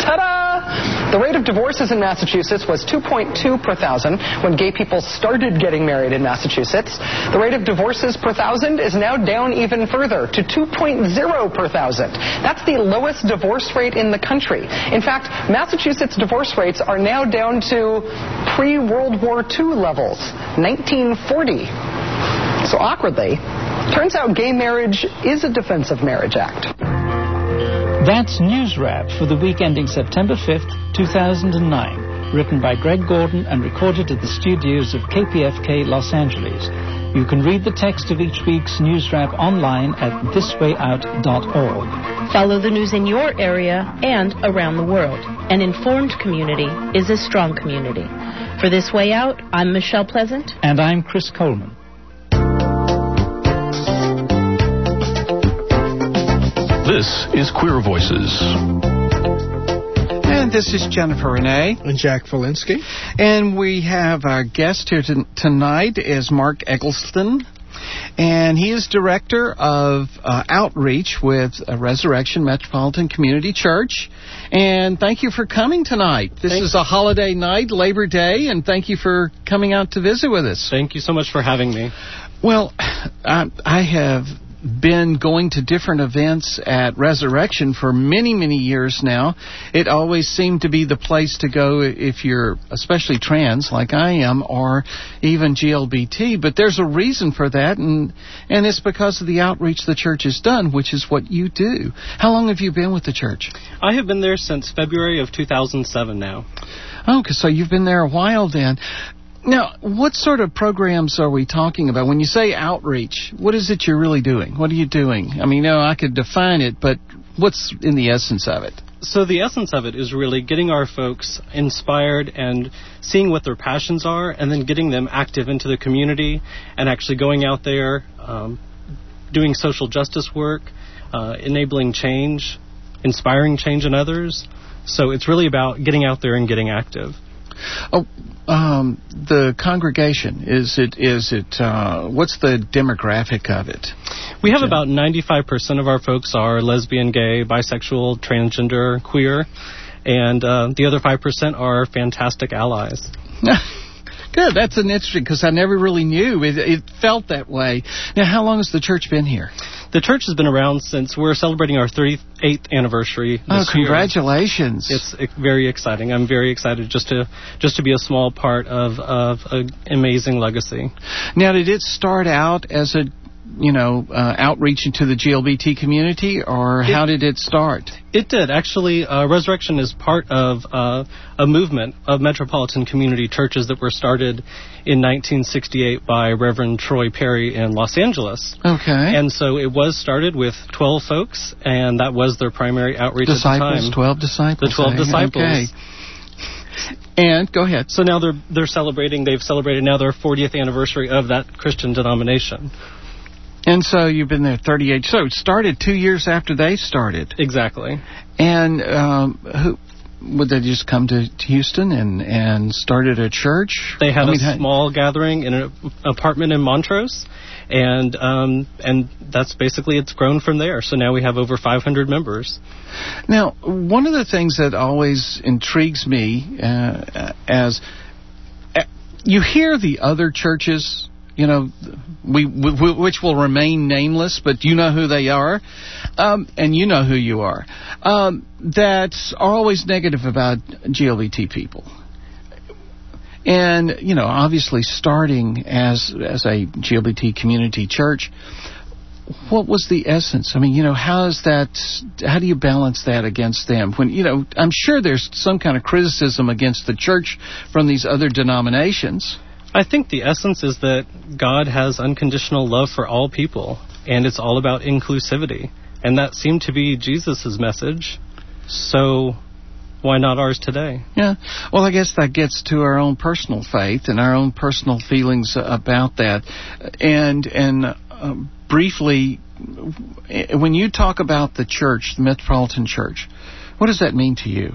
Ta-da! The rate of divorces in Massachusetts was two point two per thousand when gay people started getting married in Massachusetts. The rate of divorces per thousand is now down even further to two point zero per thousand. That's the lowest divorce rate in the country. In fact, Massachusetts divorce rates are now down to pre-World War Two levels, nineteen forty. So awkwardly, turns out gay marriage is a Defense of Marriage Act. That's News Wrap for the week ending September fifth, two thousand nine, written by Greg Gordon and recorded at the studios of K P F K Los Angeles. You can read the text of each week's News Wrap online at this way out dot org. Follow the news in your area and around the world. An informed community is a strong community. For This Way Out, I'm Michelle Pleasant. And I'm Chris Coleman. This is Queer Voices. And this is Jennifer Renee. And Jack Valinsky. And we have our guest here t- tonight is Mark Eggleston. And he is director of uh, outreach with uh, Resurrection Metropolitan Community Church. And thank you for coming tonight. This Thanks. is a holiday night, Labor Day, and thank you for coming out to visit with us. Thank you so much for having me. Well, I, I have been going to different events at Resurrection for many, many years now. It always seemed to be the place to go if you're especially trans, like I am, or even G L B T. But there's a reason for that, and and it's because of the outreach the church has done, which is what you do. How long have you been with the church? I have been there since February of two thousand seven now. Oh, so you've been there a while then. Now, what sort of programs are we talking about? When you say outreach, what is it you're really doing? What are you doing? I mean, you know, I could define it, but what's in the essence of it? So the essence of it is really getting our folks inspired and seeing what their passions are, and then getting them active into the community and actually going out there, um, doing social justice work, uh, enabling change, inspiring change in others. So it's really about getting out there and getting active. Oh, um, the congregation, is it, is it, uh, what's the demographic of it? We have about ninety-five percent of our folks are lesbian, gay, bisexual, transgender, queer, and uh, the other five percent are fantastic allies. Good, that's an interesting, because I never really knew. It, it felt that way. Now, how long has the church been here? The church has been around since we're celebrating our thirty-eighth anniversary this Oh, congratulations. year. It's very exciting. I'm very excited just to just to be a small part of, of an amazing legacy. Now, did it start out as a, you know, uh, outreach into the G L B T community, or It- how did it start? It did. Actually, uh, Resurrection is part of uh, a movement of metropolitan community churches that were started in nineteen sixty-eight by Reverend Troy Perry in Los Angeles. Okay. And so it was started with twelve folks, and that was their primary outreach Disciples, at the time. twelve disciples. The twelve eh? disciples. Okay. And go ahead. So now they're they're celebrating. They've celebrated now their fortieth anniversary of that Christian denomination. And so you've been there thirty-eight. So it started two years after they started. Exactly. And um, who would they just come to, to Houston and, and started a church? They had I mean, a how- small gathering in an apartment in Montrose, and um, and that's basically it's grown from there. So now we have over five hundred members. Now, one of the things that always intrigues me uh, as uh, you hear the other churches, you know, we, we which will remain nameless, but you know who they are, um, and you know who you are, um, that are always negative about G L B T people. And, you know, obviously starting as as a G L B T community church, what was the essence? I mean, you know, how is that, how do you balance that against them? When, you know, I'm sure there's some kind of criticism against the church from these other denominations. I think the essence is that God has unconditional love for all people, and it's all about inclusivity. And that seemed to be Jesus' message. So why not ours today? Yeah. Well, I guess that gets to our own personal faith and our own personal feelings about that. And and uh, briefly, when you talk about the church, the Metropolitan Church, what does that mean to you?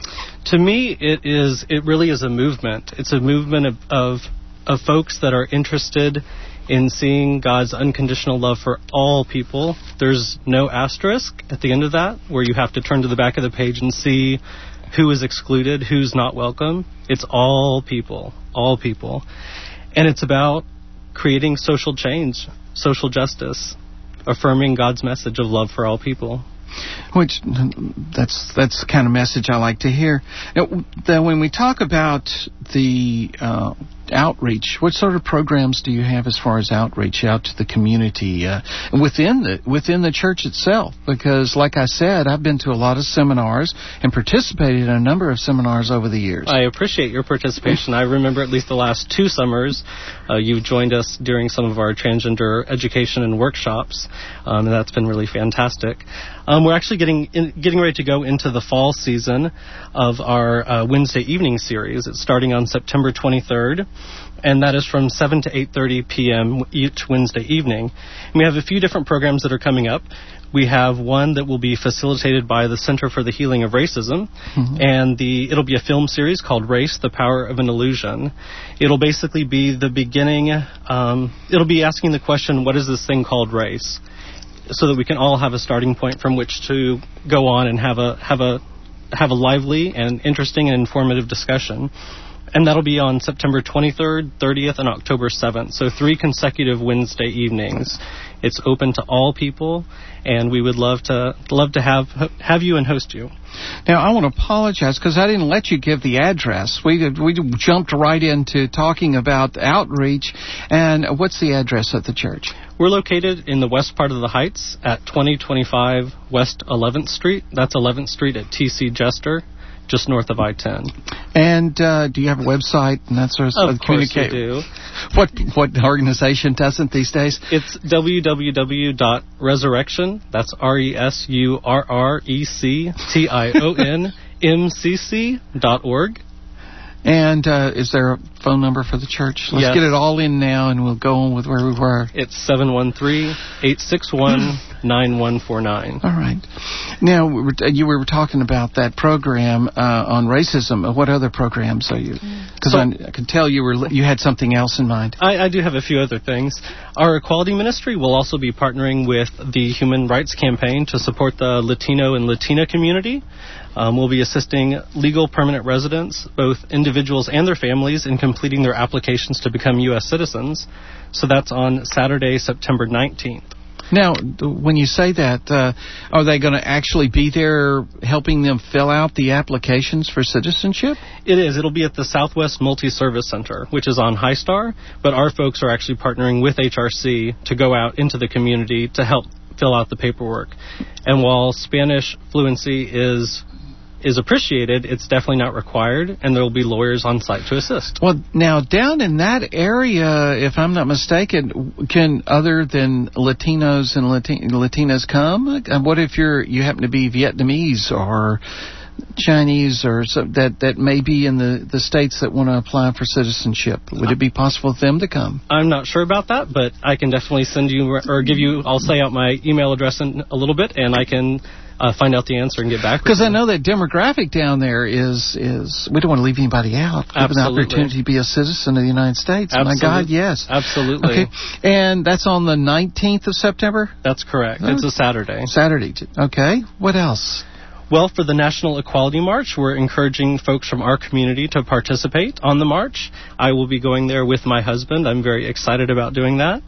To me, it is. It really is a movement. It's a movement of, of of folks that are interested in seeing God's unconditional love for all people. There's no asterisk at the end of that, where you have to turn to the back of the page and see who is excluded, who's not welcome. It's all people, all people. And it's about creating social change, social justice, affirming God's message of love for all people. Which, that's that's the kind of message I like to hear. Now, then when we talk about the uh, outreach, what sort of programs do you have as far as outreach out to the community uh, within the within the church itself? Because, like I said, I've been to a lot of seminars and participated in a number of seminars over the years. I appreciate your participation. I remember at least the last two summers, uh, you've joined us during some of our transgender education and workshops, um, and that's been really fantastic. Um, we're actually getting in, getting ready to go into the fall season of our uh, Wednesday evening series. It's starting on September twenty-third, and that is from seven to eight thirty p.m. each Wednesday evening. And we have a few different programs that are coming up. We have one that will be facilitated by the Center for the Healing of Racism, mm-hmm. and the it'll be a film series called Race, the Power of an Illusion. It'll basically be the beginning, um, it'll be asking the question, what is this thing called race? So that we can all have a starting point from which to go on and have a have a have a lively and interesting and informative discussion. And that'll be on September twenty-third, thirtieth, and October seventh. So three consecutive Wednesday evenings. It's open to all people, and we would love to love to have have you and host you. Now, I want to apologize because I didn't let you give the address. We we jumped right into talking about outreach. And what's the address of the church? We're located in the west part of the Heights at twenty twenty-five West eleventh Street. That's eleventh Street at T C Jester, just north of I ten. And uh, do you have a website and that sort of stuff? Of course we do. What what organization doesn't these days? It's w w w dot resurrection, that's R E S U R R E C T I O N M C C dot org. And uh, is there a phone number for the church? Let's yes. get it all in now, and we'll go on with where we were. It's seven one three, eight six one, nine one four nine. All right. Now, we were, you were talking about that program uh, on racism. What other programs are you? Because so, I, I could tell you were you had something else in mind. I, I do have a few other things. Our equality ministry will also be partnering with the Human Rights Campaign to support the Latino and Latina community. Um, we'll be assisting legal permanent residents, both individuals and their families, in completing their applications to become U S citizens. So that's on Saturday, September nineteenth. Now, when you say that, uh, are they going to actually be there helping them fill out the applications for citizenship? It is. It'll be at the Southwest Multi-Service Center, which is on High Star, but our folks are actually partnering with H R C to go out into the community to help fill out the paperwork. And while Spanish fluency is is appreciated, it's definitely not required, and there will be lawyers on site to assist. Well, now, down in that area, if I'm not mistaken, can other than Latinos and Latin- Latinas come? And what if you're you happen to be Vietnamese or Chinese or so, that that may be in the, the states that want to apply for citizenship? Would it be possible for them to come? I'm not sure about that, but I can definitely send you or give you, I'll say out my email address in a little bit, and I can uh, find out the answer and get back with you. Because I know that demographic down there is, is, we don't want to leave anybody out. Give an opportunity to be a citizen of the United States. Absolutely. My God, yes. Absolutely. Okay. And that's on the nineteenth of September? That's correct. It's a Saturday. Saturday. Okay. What else? Well, for the National Equality March, we're encouraging folks from our community to participate on the march. I will be going there with my husband. I'm very excited about doing that.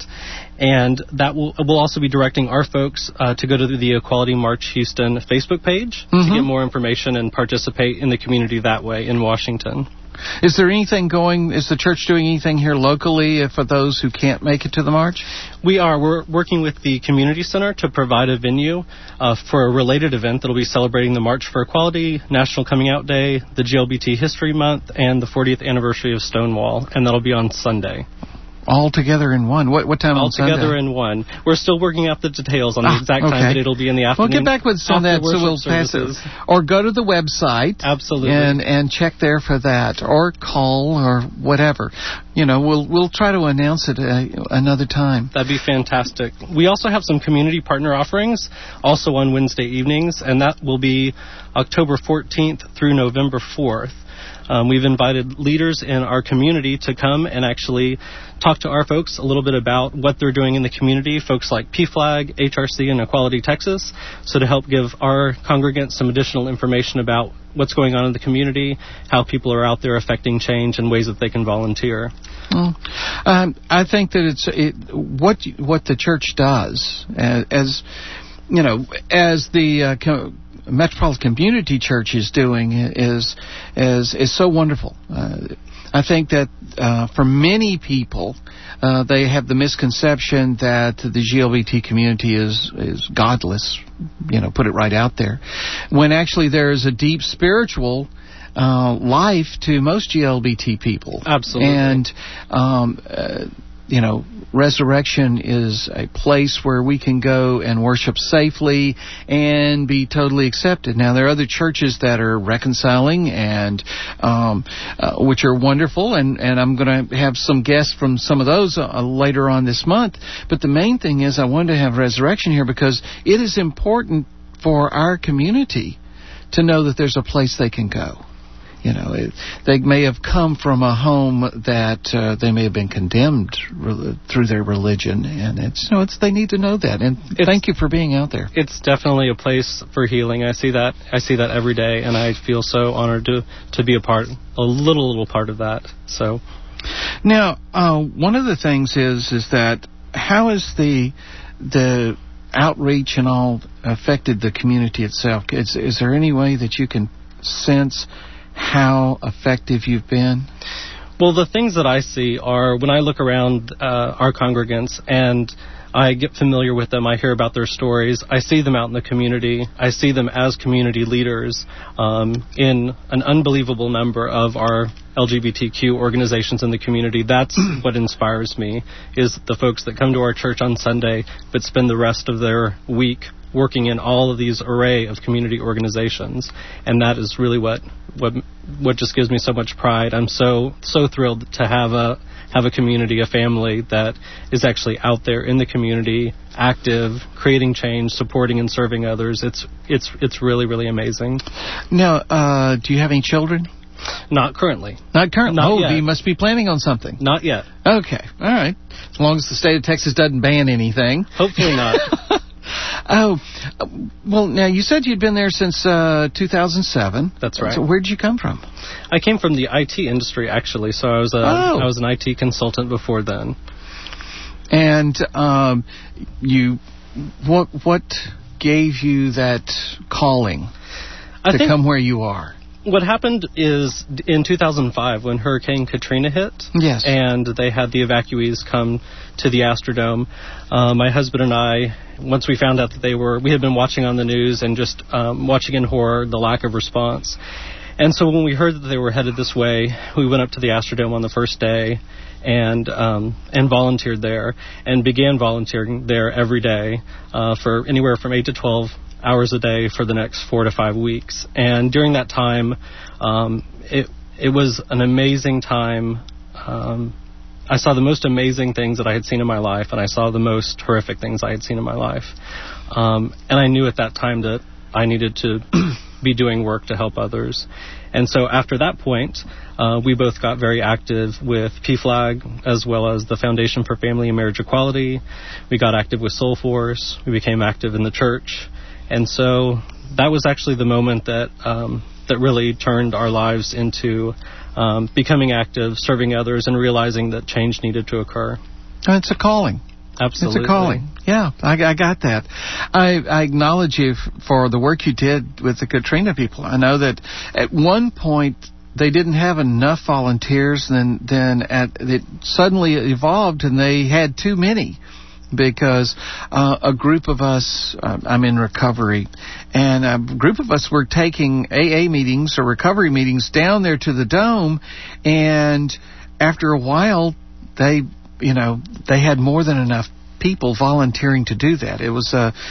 And that will will also be directing our folks uh, to go to the Equality March Houston Facebook page mm-hmm. to get more information and participate in the community that way in Washington. Is there anything going, is the church doing anything here locally for those who can't make it to the march? We are. We're working with the Community Center to provide a venue uh, for a related event that will be celebrating the March for Equality, National Coming Out Day, the G L B T History Month, and the fortieth anniversary of Stonewall, and that'll be on Sunday. All together in one. What what time All on Sunday? All together in one. We're still working out the details on the exact ah, okay. time, but it'll be in the afternoon. We'll get back with us on that, so we'll pass it. Or go to the website. Absolutely. And and check there for that, or call, or whatever. You know, we'll we'll try to announce it uh, another time. That'd be fantastic. We also have some community partner offerings, also on Wednesday evenings, and that will be October fourteenth through November fourth. Um, we've invited leaders in our community to come and actually talk to our folks a little bit about what they're doing in the community, folks like P FLAG, H R C, and Equality Texas, so to help give our congregants some additional information about what's going on in the community, how people are out there affecting change, and ways that they can volunteer. Well, um, I think that it's it, what what the church does, as, as you know, as the uh, co- Metropolitan Community Church is doing is is is so wonderful. Uh, I think that uh, for many people, uh, they have the misconception that the G L B T community is is godless. You know, put it right out there, when actually there is a deep spiritual uh, life to most G L B T people. Absolutely. And um, uh, you know, Resurrection is a place where we can go and worship safely and be totally accepted. Now, there are other churches that are reconciling and um, uh, which are wonderful, and, and I'm going to have some guests from some of those uh, later on this month. But the main thing is I wanted to have Resurrection here because it is important for our community to know that there's a place they can go. You know, it, they may have come from a home that uh, they may have been condemned re- through their religion, and it's you know, it's they need to know that. And it's, thank you for being out there. It's definitely a place for healing. I see that. I see that every day, and I feel so honored to to be a part, a little little part of that. So, now, uh, one of the things is is that how is the the outreach and all affected the community itself? Is is there any way that you can sense how effective you've been? Well, the things that I see are when I look around uh, our congregants and I get familiar with them, I hear about their stories, I see them out in the community, I see them as community leaders um, in an unbelievable number of our L G B T Q organizations in the community. That's what inspires me, is the folks that come to our church on Sunday but spend the rest of their week working in all of these array of community organizations, and that is really what what what just gives me so much pride. I'm so so thrilled to have a have a community, a family that is actually out there in the community, active, creating change, supporting and serving others. It's it's it's really really amazing. Now, uh, do you have any children? Not currently. Not currently. Not oh, yet. You must be planning on something. Not yet. Okay, all right. As long as the state of Texas doesn't ban anything. Hopefully not. Oh, well, now, you said you'd been there since uh, two thousand seven. That's right. So where'd you come from? I came from the I T industry, actually, so I was a, oh. I was an I T consultant before then. And um, you what what gave you that calling I to think come where you are? What happened is in two thousand five when Hurricane Katrina hit, yes, and they had the evacuees come to the Astrodome. Uh, my husband and I, once we found out that they were, we had been watching on the news and just um, watching in horror the lack of response. And so when we heard that they were headed this way, we went up to the Astrodome on the first day and um, and volunteered there and began volunteering there every day uh, for anywhere from eight to twelve hours a day for the next four to five weeks. And during that time, um, it it was an amazing time. Um, I saw the most amazing things that I had seen in my life, and I saw the most horrific things I had seen in my life. Um, and I knew at that time that I needed to be doing work to help others. And so after that point, uh, we both got very active with P FLAG as well as the Foundation for Family and Marriage Equality. We got active with Soul Force. We became active in the church. And so that was actually the moment that um, that really turned our lives into um, becoming active, serving others, and realizing that change needed to occur. It's a calling. Absolutely. It's a calling. Yeah, I, I got that. I, I acknowledge you f- for the work you did with the Katrina people. I know that at one point they didn't have enough volunteers, and then at, it suddenly evolved and they had too many. Because uh, a group of us, uh, I'm in recovery, and a group of us were taking A A meetings or recovery meetings down there to the Dome, and after a while, they, you know, they had more than enough people volunteering to do that. It was a,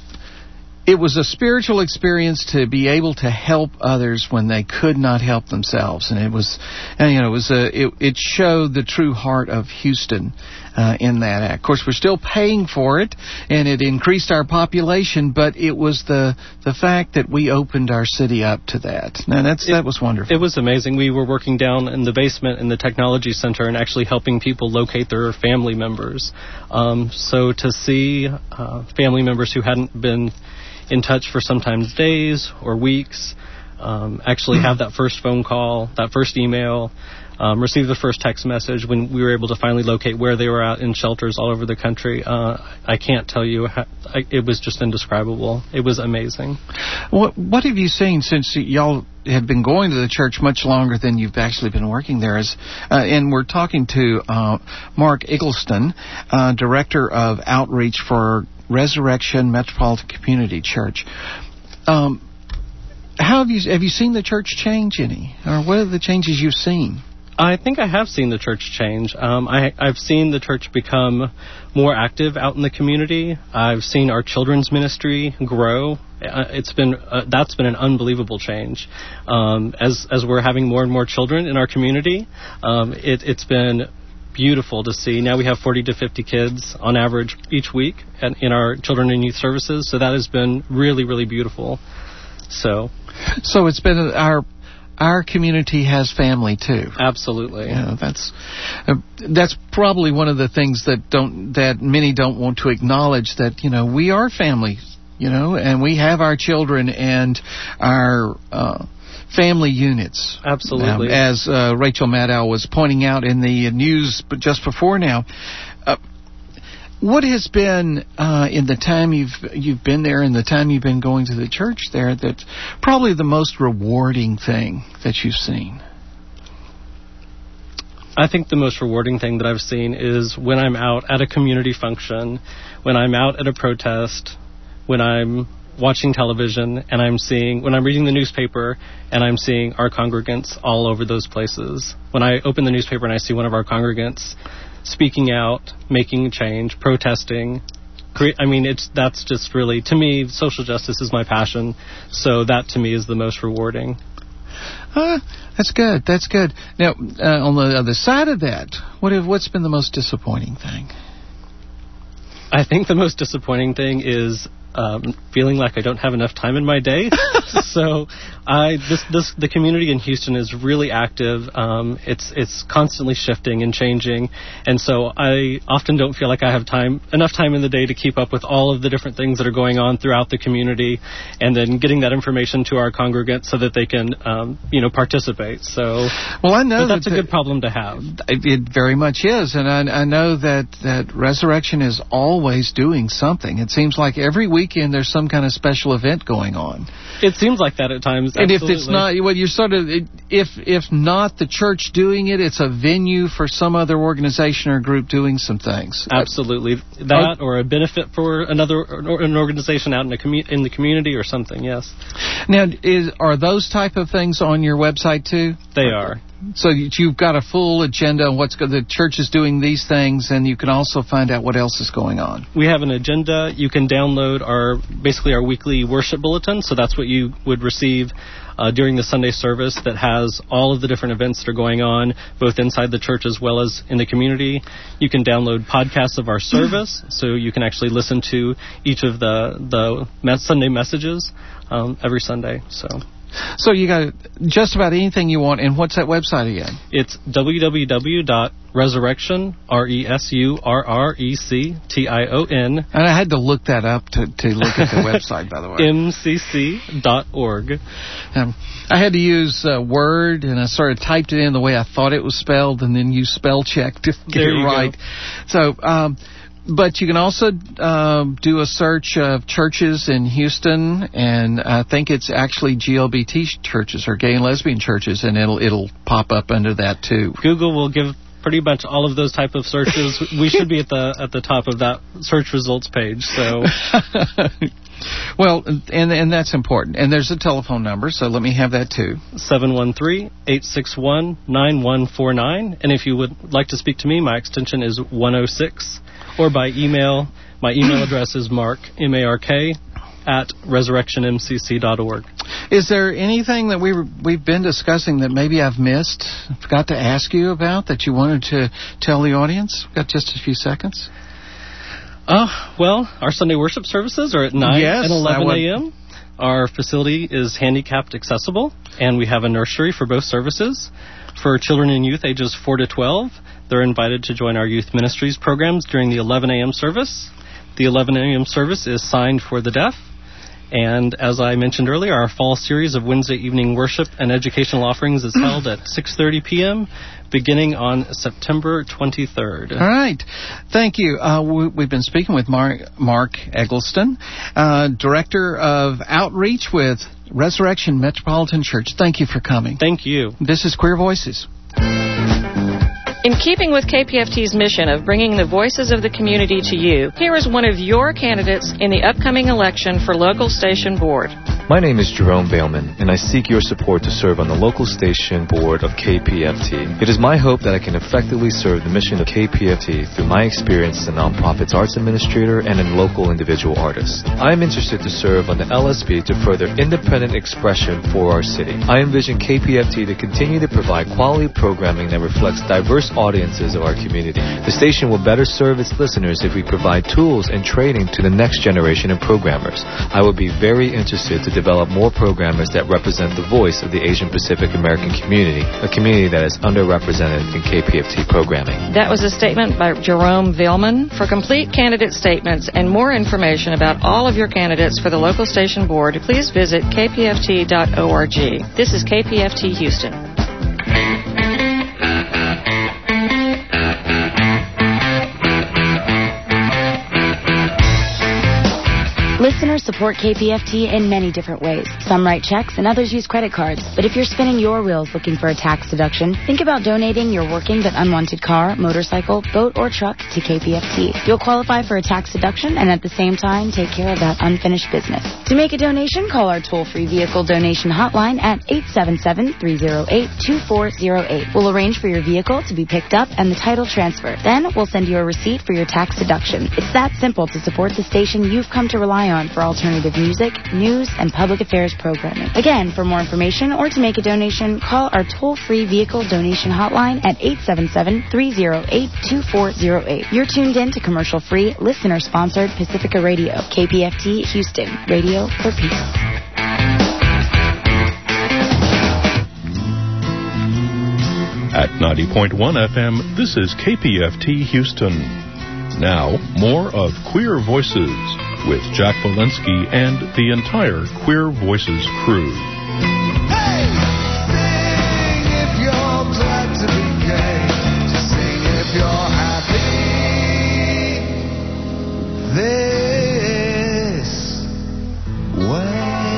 it was a spiritual experience to be able to help others when they could not help themselves, and it was, and, you know, it was a, it, it showed the true heart of Houston. Uh, in that act. Of course, we're still paying for it, and it increased our population, but it was the the fact that we opened our city up to that. Now, that's it, that was wonderful. It was amazing. We were working down in the basement in the technology center and actually helping people locate their family members. Um, so to see uh, family members who hadn't been in touch for sometimes days or weeks um, actually have that first phone call, that first email, Um, received the first text message when we were able to finally locate where they were at in shelters all over the country. Uh, I can't tell you. How, I, it was just indescribable. It was amazing. What, what have you seen since y'all have been going to the church much longer than you've actually been working there? As, uh, and we're talking to uh, Mark Eggleston, uh, Director of Outreach for Resurrection Metropolitan Community Church. Um, how have you have you seen the church change any? Or what are the changes you've seen? I think I have seen the church change. Um, I, I've seen the church become more active out in the community. I've seen our children's ministry grow. It's been uh, that's been an unbelievable change. Um, as as we're having more and more children in our community, um, it, it's been beautiful to see. Now we have forty to fifty kids on average each week at, in our children and youth services. So that has been really, really beautiful. So, so it's been our. Our community has family too. Absolutely. Yeah, that's uh, that's probably one of the things that don't that many don't want to acknowledge, that, you know, we are family, you know, and we have our children and our uh, family units. Absolutely. Um, as uh, Rachel Maddow was pointing out in the news just before now. Uh, What has been, uh, in the time you've you've been there and the time you've been going to the church there, that's probably the most rewarding thing that you've seen? I think the most rewarding thing that I've seen is when I'm out at a community function, when I'm out at a protest, when I'm watching television and I'm seeing, when I'm reading the newspaper and I'm seeing our congregants all over those places. When I open the newspaper and I see one of our congregants speaking out, making a change, protesting. I mean, it's that's just really, to me, social justice is my passion. So that, to me, is the most rewarding. Uh, that's good. That's good. Now, uh, on the other side of that, what have, what's been the most disappointing thing? I think the most disappointing thing is um, feeling like I don't have enough time in my day. so I this this the community in Houston is really active. Um, it's it's constantly shifting and changing, and so I often don't feel like I have time enough time in the day to keep up with all of the different things that are going on throughout the community, and then getting that information to our congregants so that they can um, you know participate. So well, I know but that's that a good problem to have. It very much is, and I, I know that that Resurrection is always doing something. It seems like every weekend there's some kind of special event going on. It seems like that at times. And absolutely. if it's not, well, you're sort of, if if not the church doing it, it's a venue for some other organization or group doing some things. Absolutely, that or a benefit for another an organization out in the commu- in the community or something. Yes. Now, is are those type of things on your website too? They are. So you've got a full agenda on what's go- the church is doing these things, and you can also find out what else is going on. We have an agenda. You can download our basically our weekly worship bulletin. So that's what you would receive uh, during the Sunday service. That has all of the different events that are going on, both inside the church as well as in the community. You can download podcasts of our service, so you can actually listen to each of the the Sunday messages um, every Sunday. So. So you got just about anything you want, and what's that website again? It's w w w dot resurrection, R E S U R R E C T I O N. And I had to look that up to, to look at the website, by the way. M C C dot org. Um, I had to use uh, Word, and I sort of typed it in the way I thought it was spelled, and then use spell check to get there it you right. Go. So, um, but you can also um, do a search of churches in Houston, and I think it's actually G L B T churches or gay and lesbian churches, and it'll it'll pop up under that too. Google will give pretty much all of those type of searches. We should be at the at the top of that search results page. So. Well, and and that's important. And there's a telephone number, so let me have that too. seven one three, eight six one, nine one four nine. And if you would like to speak to me, my extension is one oh six. Or by email, my email address is mark, M A R K, at resurrection m c c dot org. Is there anything that we were, we've been discussing that maybe I've missed, forgot to ask you about, that you wanted to tell the audience? We've got just a few seconds. Uh, well, our Sunday worship services are at nine yes, and eleven a.m. Our facility is handicapped accessible, and we have a nursery for both services. For children and youth ages four to twelve, they're invited to join our youth ministries programs during the eleven a.m. service. The eleven a.m. service is signed for the deaf. And as I mentioned earlier, our fall series of Wednesday evening worship and educational offerings is held at six thirty p.m., beginning on September twenty-third. All right. Thank you. Uh, we, we've been speaking with Mark, Mark Eggleston, uh, Director of Outreach with Resurrection Metropolitan Church. Thank you for coming. Thank you. This is Queer Voices. In keeping with K P F T's mission of bringing the voices of the community to you, here is one of your candidates in the upcoming election for local station board. My name is Jerome Bailman, and I seek your support to serve on the local station board of K P F T. It is my hope that I can effectively serve the mission of K P F T through my experience as a nonprofit's arts administrator and in local individual artists. I am interested to serve on the L S B to further independent expression for our city. I envision K P F T to continue to provide quality programming that reflects diverse audiences of our community. The station will better serve its listeners if we provide tools and training to the next generation of programmers. I would be very interested to develop more programmers that represent the voice of the Asian Pacific American community, a community that is underrepresented in K P F T programming. That was a statement by Jerome Vilman. For complete candidate statements and more information about all of your candidates for the local station board, please visit k p f t dot org. This is K P F T Houston. Listeners support K P F T in many different ways. Some write checks and others use credit cards. But if you're spinning your wheels looking for a tax deduction, think about donating your working but unwanted car, motorcycle, boat, or truck to K P F T. You'll qualify for a tax deduction and at the same time take care of that unfinished business. To make a donation, call our toll-free vehicle donation hotline at eight seven seven, three oh eight, two four oh eight. We'll arrange for your vehicle to be picked up and the title transferred. Then we'll send you a receipt for your tax deduction. It's that simple to support the station you've come to rely on. eye on for alternative music, news, and public affairs programming. Again, for more information or to make a donation, call our toll-free vehicle donation hotline at eight seven seven, three oh eight, two four oh eight. You're tuned in to commercial-free, listener-sponsored Pacifica Radio, K P F T Houston, Radio for Peace. At ninety point one F M, this is K P F T Houston. Now, more of Queer Voices with Jack Walensky and the entire Queer Voices crew. Hey! Sing if you're glad to be gay. Just sing if you're happy. This way.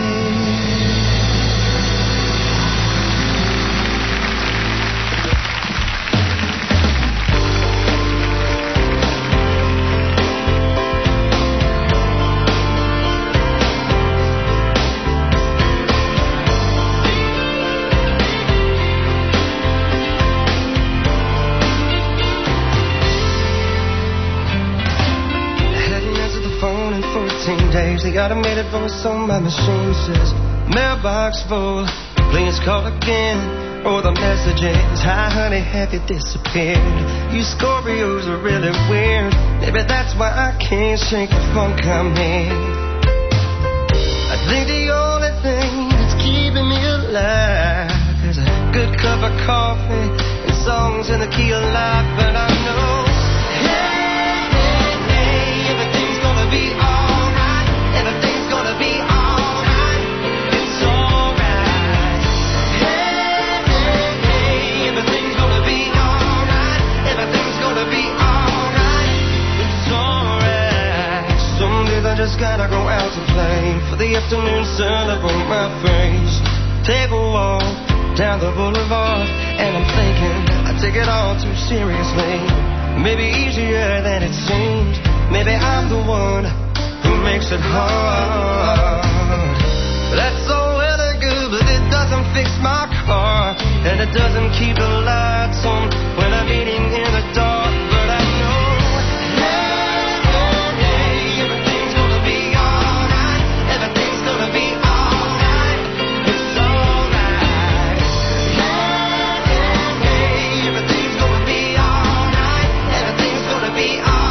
Days, the automated voice on my machine says, mailbox full, please call again. Or the message is, hi honey, have you disappeared? You Scorpios are really weird. Maybe that's why I can't shake the funk I'm in. I think the only thing that's keeping me alive is a good cup of coffee and songs in the key of life. But I know, hey, hey, hey, everything's gonna be alright. Everything's gonna be alright. It's alright. Hey, hey, hey. Everything's gonna be alright. Everything's gonna be alright. It's alright. Some days I just gotta go out to play for the afternoon sun up on my face. Take a walk down the boulevard, and I'm thinking I take it all too seriously. Maybe easier than it seems. Maybe I'm the one who makes it hard. That's all well and good, but it doesn't fix my car, and it doesn't keep the lights on when I'm eating in the dark. But I know, hey, hey, hey, everything's gonna be alright. Everything's gonna be alright. It's alright. Hey, hey, hey, everything's gonna be alright. Everything's gonna be alright.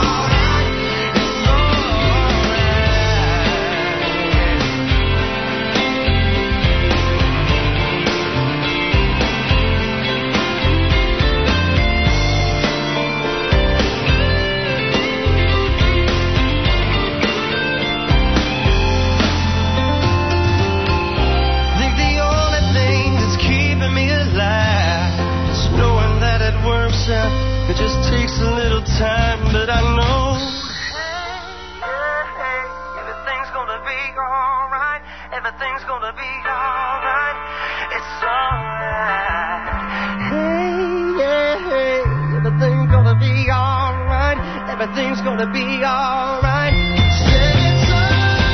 It just takes a little time, but I know, hey, hey, everything's gonna be alright. Everything's gonna be alright. It's alright. Hey, yeah, hey, everything's gonna be alright. Everything's gonna be alright. Yeah, it's alright.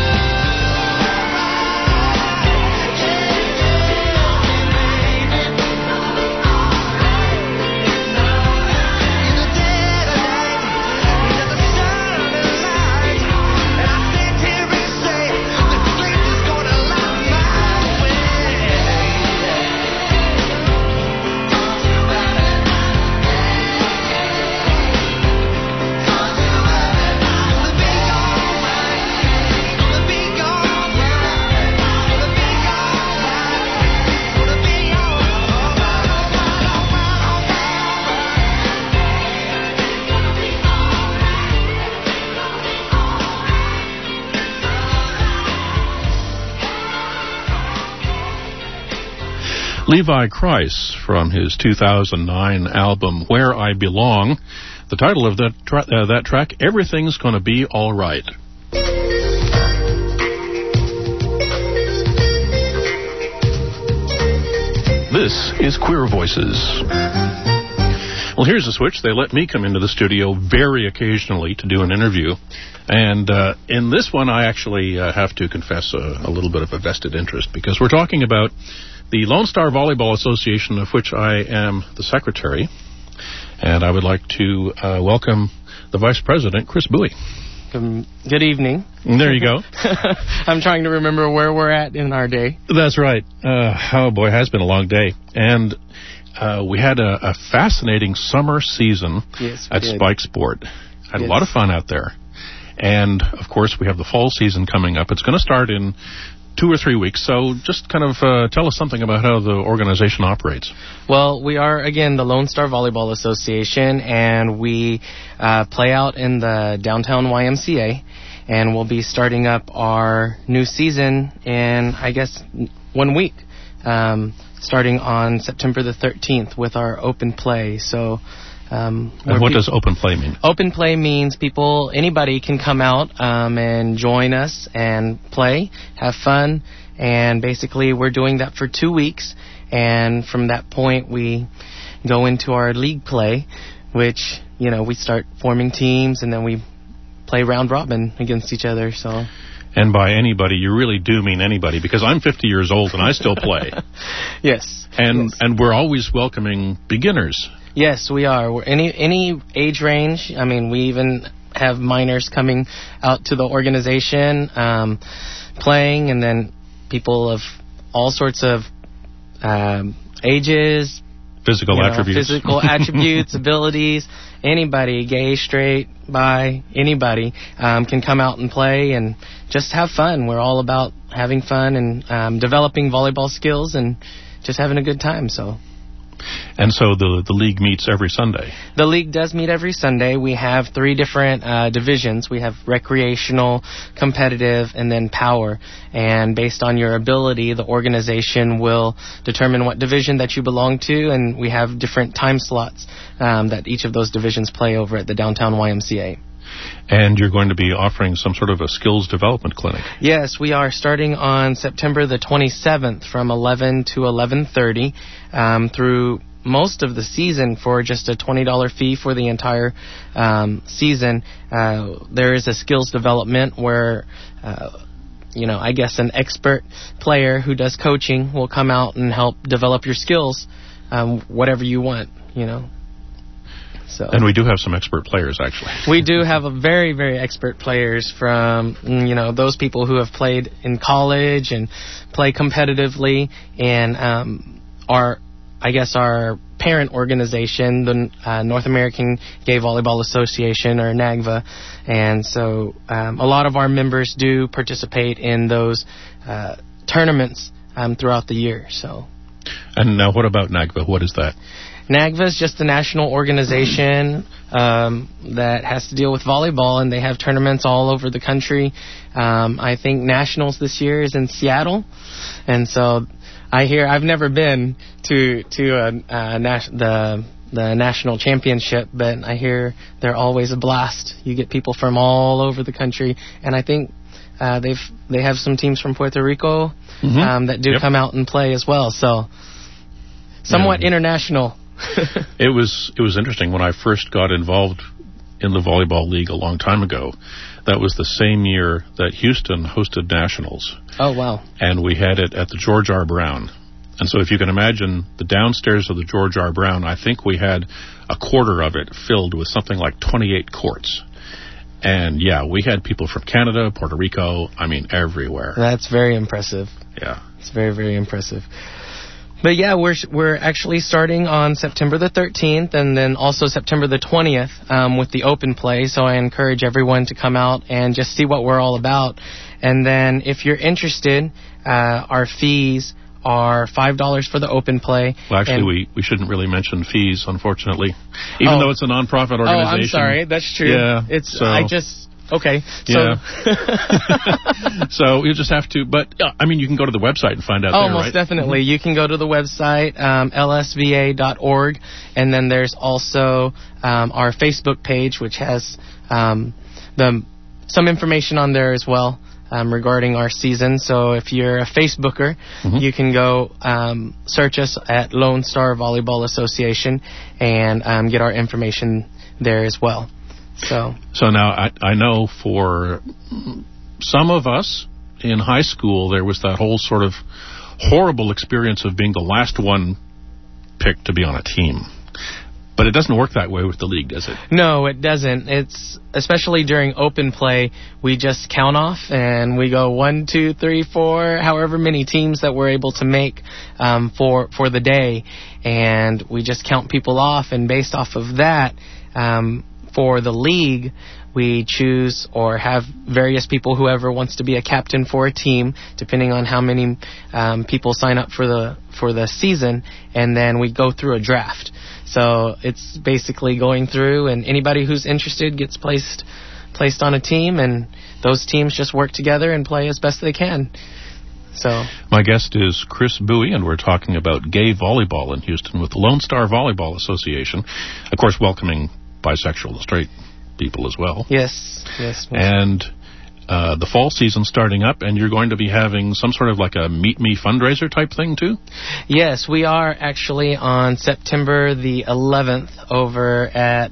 Levi Christ from his two thousand nine album Where I Belong. The title of that, tra- uh, that track, Everything's Gonna Be All Right. This is Queer Voices. Well, here's a switch. They let me come into the studio very occasionally to do an interview. And uh, in this one, I actually uh, have to confess a, a little bit of a vested interest, because we're talking about the Lone Star Volleyball Association, of which I am the secretary. And I would like to uh, welcome the Vice President, Chris Bowie. Um, good evening. There you go. I'm trying to remember where we're at in our day. That's right. Uh, oh, boy, it has been a long day. And uh, we had a, a fascinating summer season yes, at did. Spike Sport. Had yes. a lot of fun out there. And, of course, we have the fall season coming up. It's going to start in two or three weeks. So just kind of uh, tell us something about how the organization operates. Well, we are, again, the Lone Star Volleyball Association, and we uh, play out in the downtown Y M C A, and we'll be starting up our new season in, I guess, one week, um, starting on September the thirteenth with our open play. So... Um, and what pe- does open play mean? Open play means people, anybody can come out um, and join us and play, have fun, and basically we're doing that for two weeks, and from that point we go into our league play, which, you know, we start forming teams, and then we play round robin against each other, so... And by anybody, you really do mean anybody, because I'm fifty years old and I still play. Yes. And yes. and we're always welcoming beginners. Yes, we are. We're any any age range. I mean, we even have minors coming out to the organization, um, playing, and then people of all sorts of um, ages. Physical you know, attributes. Physical attributes, abilities. Anybody, gay, straight, bi, anybody um, can come out and play and just have fun. We're all about having fun and um, developing volleyball skills and just having a good time. So. And so the the league meets every Sunday. The league does meet every Sunday. We have three different uh, divisions. We have recreational, competitive, and then power. And based on your ability, the organization will determine what division that you belong to, and we have different time slots um, that each of those divisions play over at the downtown Y M C A. And you're going to be offering some sort of a skills development clinic. Yes, we are starting on September the twenty-seventh from eleven to eleven thirty um, through most of the season for just a twenty dollars fee for the entire um, season. Uh, there is a skills development where, uh, you know, I guess an expert player who does coaching will come out and help develop your skills, um, whatever you want, you know. So. And we do have some expert players, actually. We do have a very, very expert players from, you know, those people who have played in college and play competitively, and um, our, I guess, our parent organization, the uh, North American Gay Volleyball Association, or NAGVA, and so um, a lot of our members do participate in those uh, tournaments um, throughout the year. So. And now, what about NAGVA? What is that? NAGVA is just a national organization um, that has to deal with volleyball, and they have tournaments all over the country. Um, I think Nationals this year is in Seattle, and so I hear I've never been to to a, a nas- the the national championship, but I hear they're always a blast. You get people from all over the country, and I think uh, they've they have some teams from Puerto Rico mm-hmm. um, that do yep. come out and play as well. So somewhat yeah. international. It was it was interesting when I first got involved in the volleyball league a long time ago. That was the same year that Houston hosted nationals. Oh, wow. And we had it at the George R. Brown. And so if you can imagine the downstairs of the George R. Brown, I think we had a quarter of it filled with something like twenty-eight courts. And, yeah, we had people from Canada, Puerto Rico, I mean, everywhere. That's very impressive. Yeah. It's very, very impressive. But yeah, we're we're actually starting on September the thirteenth, and then also September the twentieth um, with the open play. So I encourage everyone to come out and just see what we're all about. And then if you're interested, uh, our fees are five dollars for the open play. Well, actually, we, we shouldn't really mention fees, unfortunately, even oh. though it's a nonprofit organization. Oh, I'm sorry. That's true. Yeah. It's so. I just. Okay. So yeah. So you just have to, but uh, I mean, you can go to the website and find out. Oh, there, most right? definitely. Mm-hmm. You can go to the website, um, L S V A dot org, and then there's also um, our Facebook page, which has um, the some information on there as well um, regarding our season. So if you're a Facebooker, mm-hmm. you can go um, search us at Lone Star Volleyball Association and um, get our information there as well. So so now I, I know for some of us in high school, there was that whole sort of horrible experience of being the last one picked to be on a team. But it doesn't work that way with the league, does it? No, it doesn't. It's especially during open play, we just count off and we go one, two, three, four, however many teams that we're able to make um, for for the day, and we just count people off. And based off of that, um, for the league, we choose or have various people, whoever wants to be a captain for a team, depending on how many um, people sign up for the for the season, and then we go through a draft. So it's basically going through, and anybody who's interested gets placed placed on a team, and those teams just work together and play as best they can. So my guest is Chris Bowie, and we're talking about gay volleyball in Houston with the Lone Star Volleyball Association. Of course, welcoming bisexual and straight people as well. Yes, yes. And uh, the fall season starting up, and you're going to be having some sort of like a Meet Me fundraiser type thing, too? Yes, we are actually on September the eleventh over at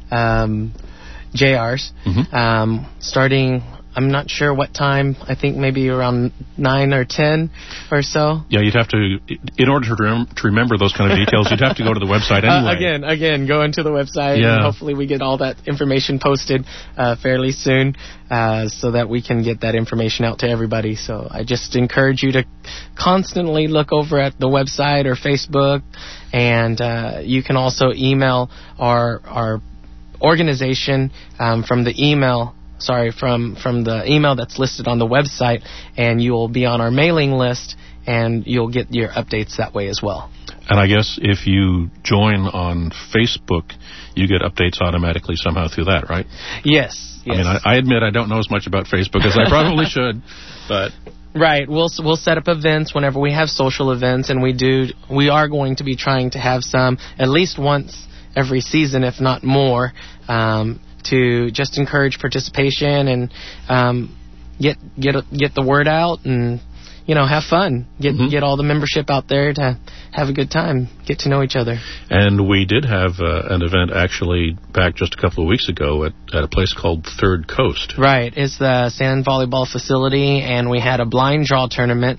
um, J R's, mm-hmm. um, starting... I'm not sure what time. I think maybe around nine or ten or so. Yeah, you'd have to, in order to, rem- to remember those kind of details, you'd have to go to the website anyway. Uh, again, again, go into the website, yeah. and hopefully we get all that information posted uh, fairly soon uh, so that we can get that information out to everybody. So I just encourage you to constantly look over at the website or Facebook, and uh, you can also email our, our organization um, from the email Sorry, from, from the email that's listed on the website, and you'll be on our mailing list, and you'll get your updates that way as well. And I guess if you join on Facebook, you get updates automatically somehow through that, right? Yes. yes. I mean, I, I admit I don't know as much about Facebook as I probably should, but... Right. We'll we'll set up events whenever we have social events, and we do. We are going to be trying to have some at least once every season, if not more. Um, to just encourage participation and um, get get get the word out and, you know, have fun. Get mm-hmm. get all the membership out there to have a good time, get to know each other. And we did have uh, an event actually back just a couple of weeks ago at, at a place called Third Coast. Right. It's the sand volleyball facility, and we had a blind draw tournament,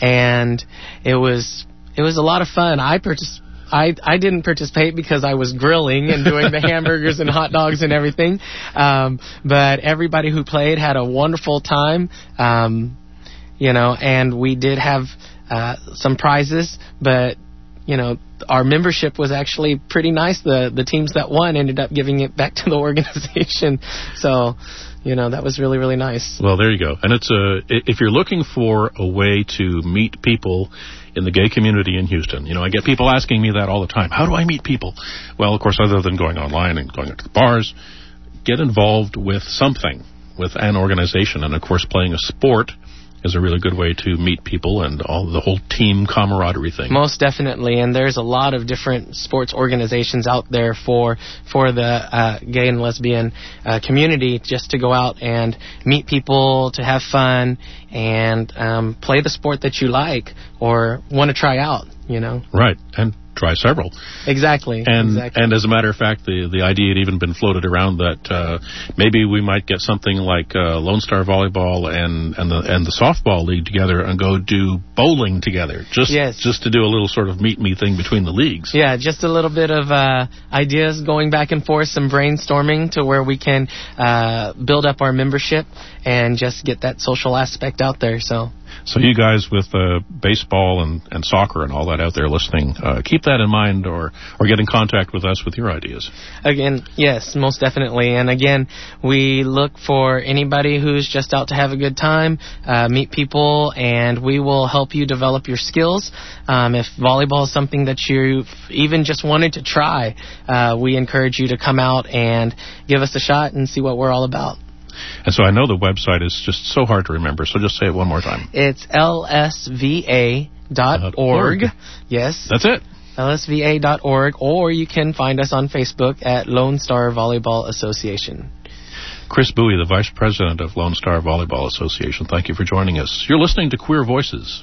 and it was it was a lot of fun. I participated. I, I didn't participate because I was grilling and doing the hamburgers and hot dogs and everything. Um, but everybody who played had a wonderful time, um, you know, and we did have uh, some prizes. But, you know, our membership was actually pretty nice. The, the teams that won ended up giving it back to the organization. So, you know, that was really, really nice. Well, there you go. And it's a, if you're looking for a way to meet people in the gay community in Houston, you know, I get people asking me that all the time. How do I meet people? Well, of course, other than going online and going to the bars, get involved with something, with an organization. And, of course, playing a sport is a really good way to meet people and all the whole team camaraderie thing. Most definitely, and there's a lot of different sports organizations out there for for the uh, gay and lesbian uh, community, just to go out and meet people, to have fun, and um, play the sport that you like or want to try out, you know. Right, and try several. Exactly. And exactly. and as a matter of fact, the the idea had even been floated around that uh, maybe we might get something like uh, Lone Star Volleyball and and the and the softball league together and go do bowling together, just yes. just to do a little sort of meet me thing between the leagues. Yeah, just a little bit of uh, ideas going back and forth, some brainstorming to where we can uh, build up our membership and just get that social aspect out there. So. So you guys with uh, baseball and, and soccer and all that out there listening, uh, keep that in mind, or, or get in contact with us with your ideas. Again, yes, most definitely. And again, we look for anybody who's just out to have a good time, uh, meet people, and we will help you develop your skills. Um, if volleyball is something that you even just wanted to try, uh, we encourage you to come out and give us a shot and see what we're all about. And so I know the website is just so hard to remember, so just say it one more time. It's L S V A dot org. Yes. That's it. L S V A dot org, or you can find us on Facebook at Lone Star Volleyball Association. Chris Bowie, the Vice President of Lone Star Volleyball Association, thank you for joining us. You're listening to Queer Voices.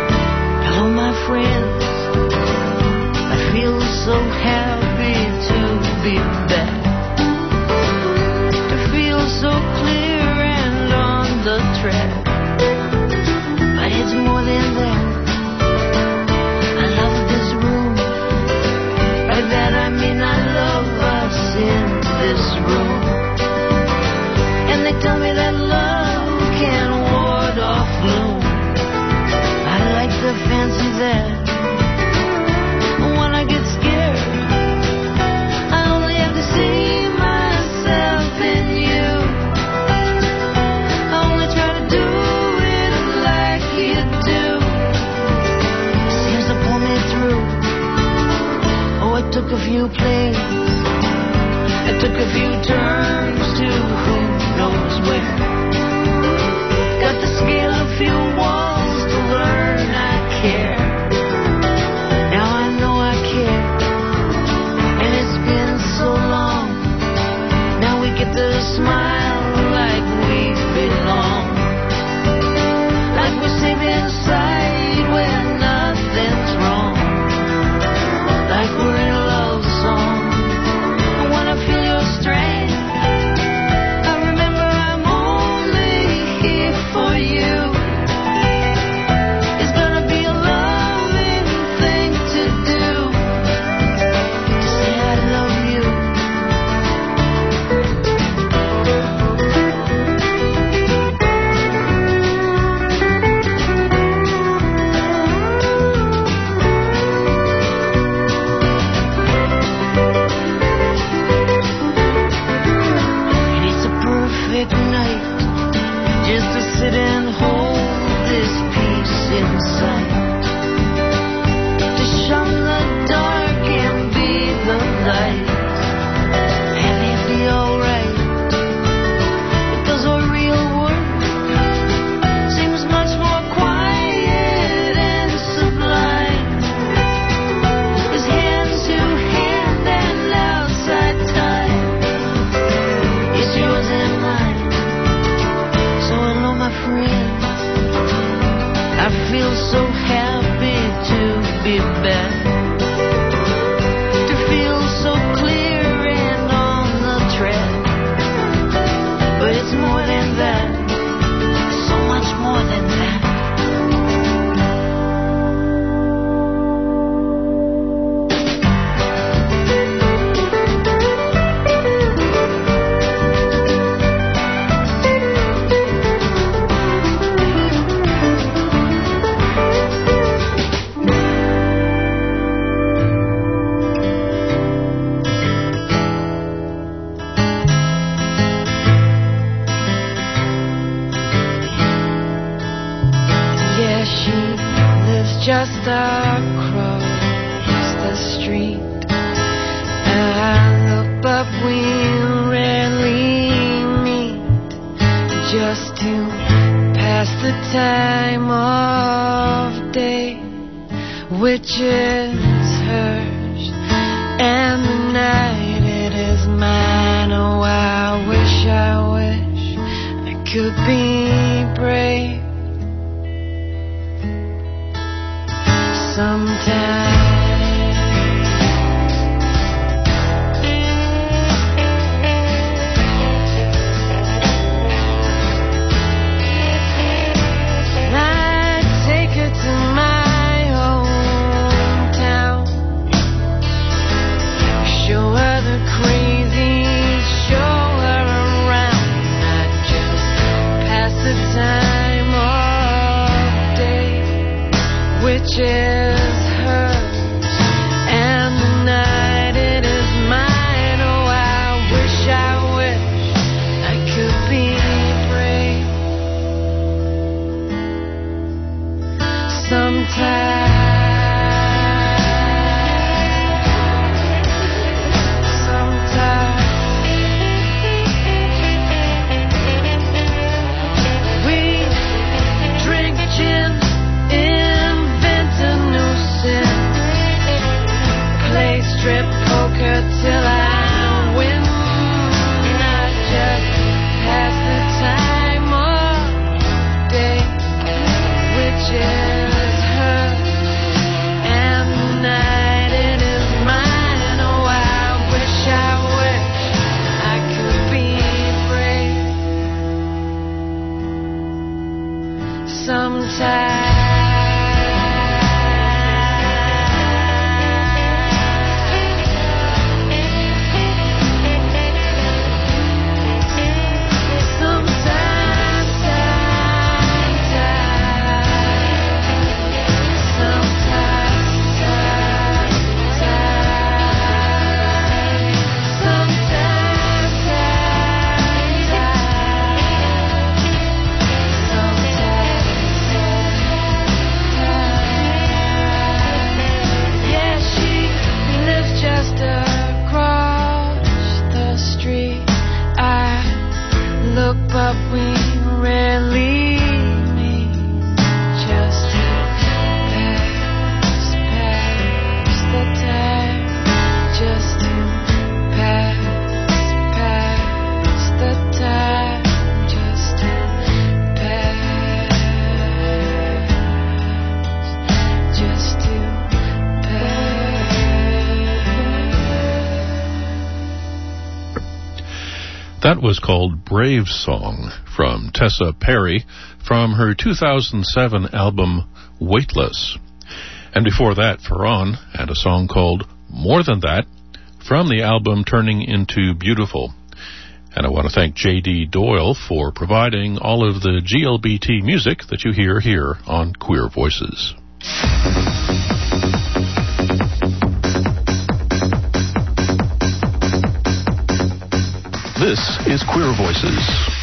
So happy to But it's more than that. I love this room. By that I mean I love us in this room. And they tell me that love can ward off gloom. I like the fancy that. When I get scared, I only have to see myself in you. I only try to do it like you do. It seems to pull me through. Oh, it took a few plays. It took a few turns to who knows where. Got to scale a few walls to learn I care. Now I know I care. And it's been so long. Now we get to smile like we belong. Like we're safe inside where nothing's wrong. Like we're in a love song. And when I feel your strength, I remember I'm only here for you. It's gonna be a loving thing to do, to say I love you. And it's a perfect night just to sit and hold this peace inside. To shun the dark and be the light. And it'd be alright, because our real world seems much more quiet and sublime. It's hand to hand and outside time. It's yours and mine. So hello, my friend. I feel so happy to be back. To feel so clear and on the track. But it's more than that. So much more than that. Yeah, she lives just across the street. I look, but we rarely meet, just to pass the time of day, which is hers, and the night it is mine. Oh, I wish, I wish I could be brave. Sometimes I take her to my hometown, show her the crazy, show her around, not just pass the time of day, which is is her. sometimes. But we rarely meet, just to pass, pass the time, just to pass, pass the time, just to pass, just to pass. That was called Brave Song from Tessa Perry from her two thousand seven album Weightless. And before that, Ferran had a song called More Than That from the album Turning Into Beautiful. And I want to thank J D Doyle for providing all of the G L B T music that you hear here on Queer Voices. This is Queer Voices.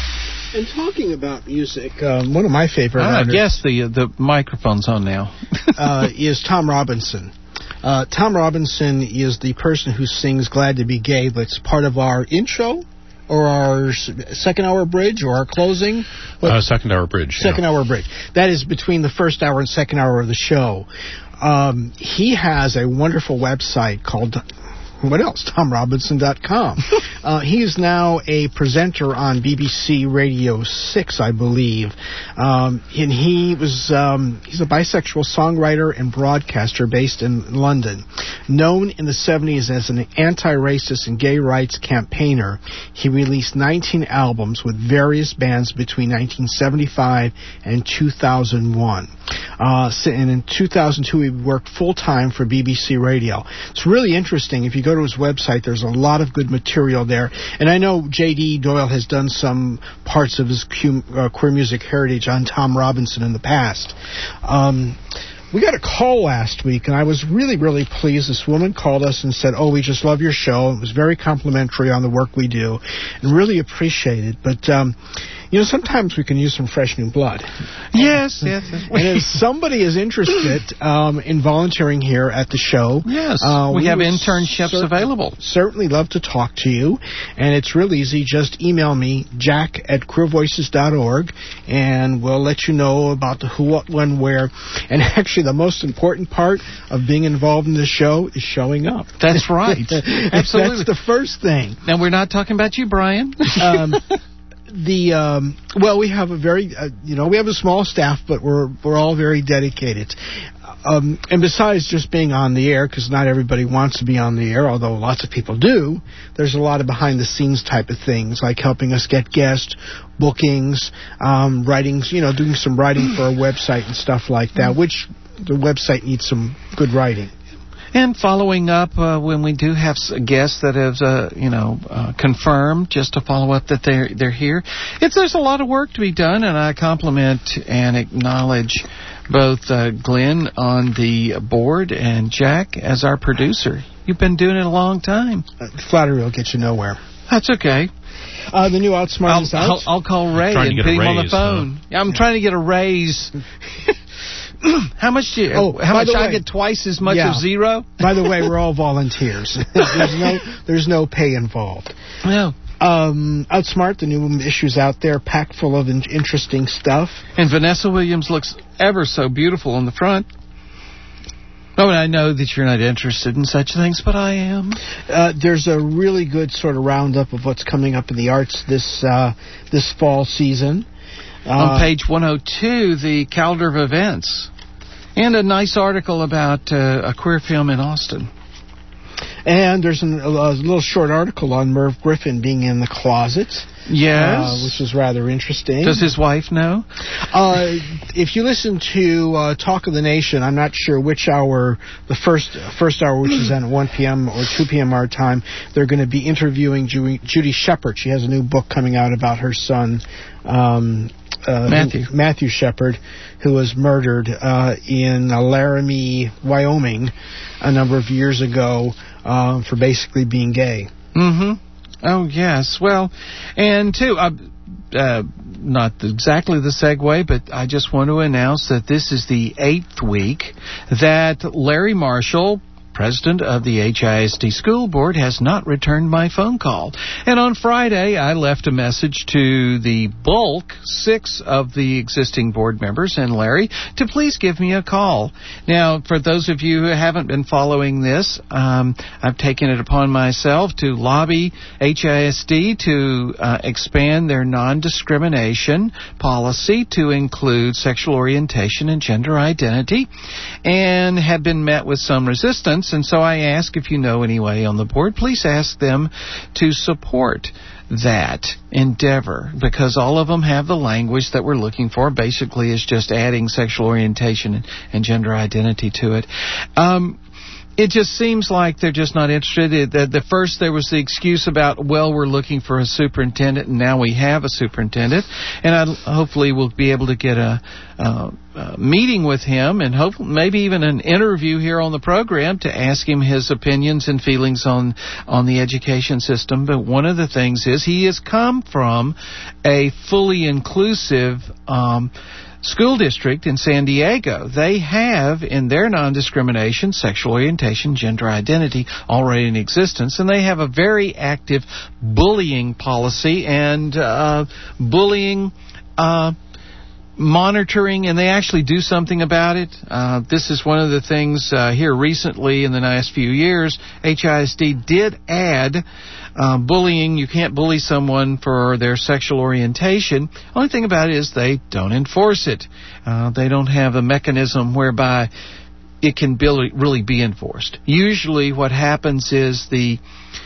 And talking about music, um, one of my favorite ah, artists... yes, the, the microphone's on now. uh, is Tom Robinson. Uh, Tom Robinson is the person who sings Glad to Be Gay. That's part of our intro, or our second hour bridge, or our closing. Uh, second hour bridge. Second yeah. hour bridge. That is between the first hour and second hour of the show. Um, he has a wonderful website called... What else? Tom Robinson dot com. uh, he is now a presenter on B B C Radio six, I believe. Um, and he was um, he's a bisexual songwriter and broadcaster based in London. Known in the seventies as an anti-racist and gay rights campaigner, he released nineteen albums with various bands between nineteen seventy-five and two thousand one. Uh, and in two thousand two, he worked full-time for B B C Radio. It's really interesting. If you go to his website, there's a lot of good material there. And I know J D Doyle has done some parts of his Q, uh, queer music heritage on Tom Robinson in the past. Um, we got a call last week, and I was really, really pleased. This woman called us and said, oh, we just love your show. It was very complimentary on the work we do, and really appreciate it. But, um, you know, sometimes we can use some fresh new blood. Yes, yes. yes. And if somebody is interested um, in volunteering here at the show... Yes, uh, we, we have internships cer- available. Certainly love to talk to you. And it's real easy. Just email me, jack at queer voices dot org, and we'll let you know about the who, what, when, where. And actually, the most important part of being involved in the show is showing up. That's right. Absolutely. That's the first thing. Now, we're not talking about you, Brian. um, the um, well, we have a very, uh, you know, we have a small staff, but we're we're all very dedicated. Um, and besides just being on the air, because not everybody wants to be on the air, although lots of people do, there's a lot of behind-the-scenes type of things, like helping us get guest bookings, um, writing, you know, doing some writing for our website and stuff like that, which the website needs some good writing. And following up uh, when we do have guests that have, uh, you know, uh, confirmed, just to follow up that they're they're here. It's there's a lot of work to be done, and I compliment and acknowledge both uh, Glenn on the board and Jack as our producer. You've been doing it a long time. Uh, flattery will get you nowhere. That's okay. Uh, the new Outsmart I'll, is out. I'll, I'll call Ray and put him raise, on the phone. Huh? Yeah, I'm yeah. trying to get a raise. How much do you, oh, how much way, I get twice as much yeah. of zero? By the way, we're all volunteers. there's no there's no pay involved. Yeah. Um, Outsmart, the new issue's out there, packed full of in- interesting stuff. And Vanessa Williams looks ever so beautiful on the front. Oh, and I know that you're not interested in such things, but I am. Uh, there's a really good sort of roundup of what's coming up in the arts this uh, this fall season. Uh, on page one oh two, the calendar of events. And a nice article about uh, a queer film in Austin. And there's an, a, a little short article on Merv Griffin being in the closet. Yes. Uh, which is rather interesting. Does his wife know? Uh, if you listen to uh, Talk of the Nation, I'm not sure which hour, the first first hour, which is at one p.m. or two p.m. our time, they're going to be interviewing Ju- Judy Shepard. She has a new book coming out about her son, um, uh, Matthew. Matthew Shepard, who was murdered uh, in uh, Laramie, Wyoming, a number of years ago uh, for basically being gay. Mm-hmm. Oh, yes. Well, and, too, uh, uh, not exactly the segue, but I just want to announce that this is the eighth week that Larry Marshall, president of the H I S D School Board, has not returned my phone call. And on Friday, I left a message to the bulk, six of the existing board members and Larry, to please give me a call. Now, for those of you who haven't been following this, um, I've taken it upon myself to lobby H I S D to uh, expand their non-discrimination policy to include sexual orientation and gender identity, and have been met with some resistance. And so I ask, if you know anybody on the board, please ask them to support that endeavor, because all of them have the language that we're looking for. Basically, is just adding sexual orientation and, and gender identity to it. Um, It just seems like they're just not interested. The, the first, there was the excuse about, well, we're looking for a superintendent, and now we have a superintendent. And I hopefully we'll be able to get a, a, a meeting with him, and hope maybe even an interview here on the program to ask him his opinions and feelings on on the education system. But one of the things is he has come from a fully inclusive um school district in San Diego. They have in their non-discrimination sexual orientation, gender identity already in existence, and they have a very active bullying policy and uh, bullying uh, monitoring, and they actually do something about it. Uh, this is one of the things uh, here recently in the last few years. H I S D did add Uh, bullying. You can't bully someone for their sexual orientation. Only thing about it is they don't enforce it. Uh, they don't have a mechanism whereby it can be, really be enforced. Usually what happens is the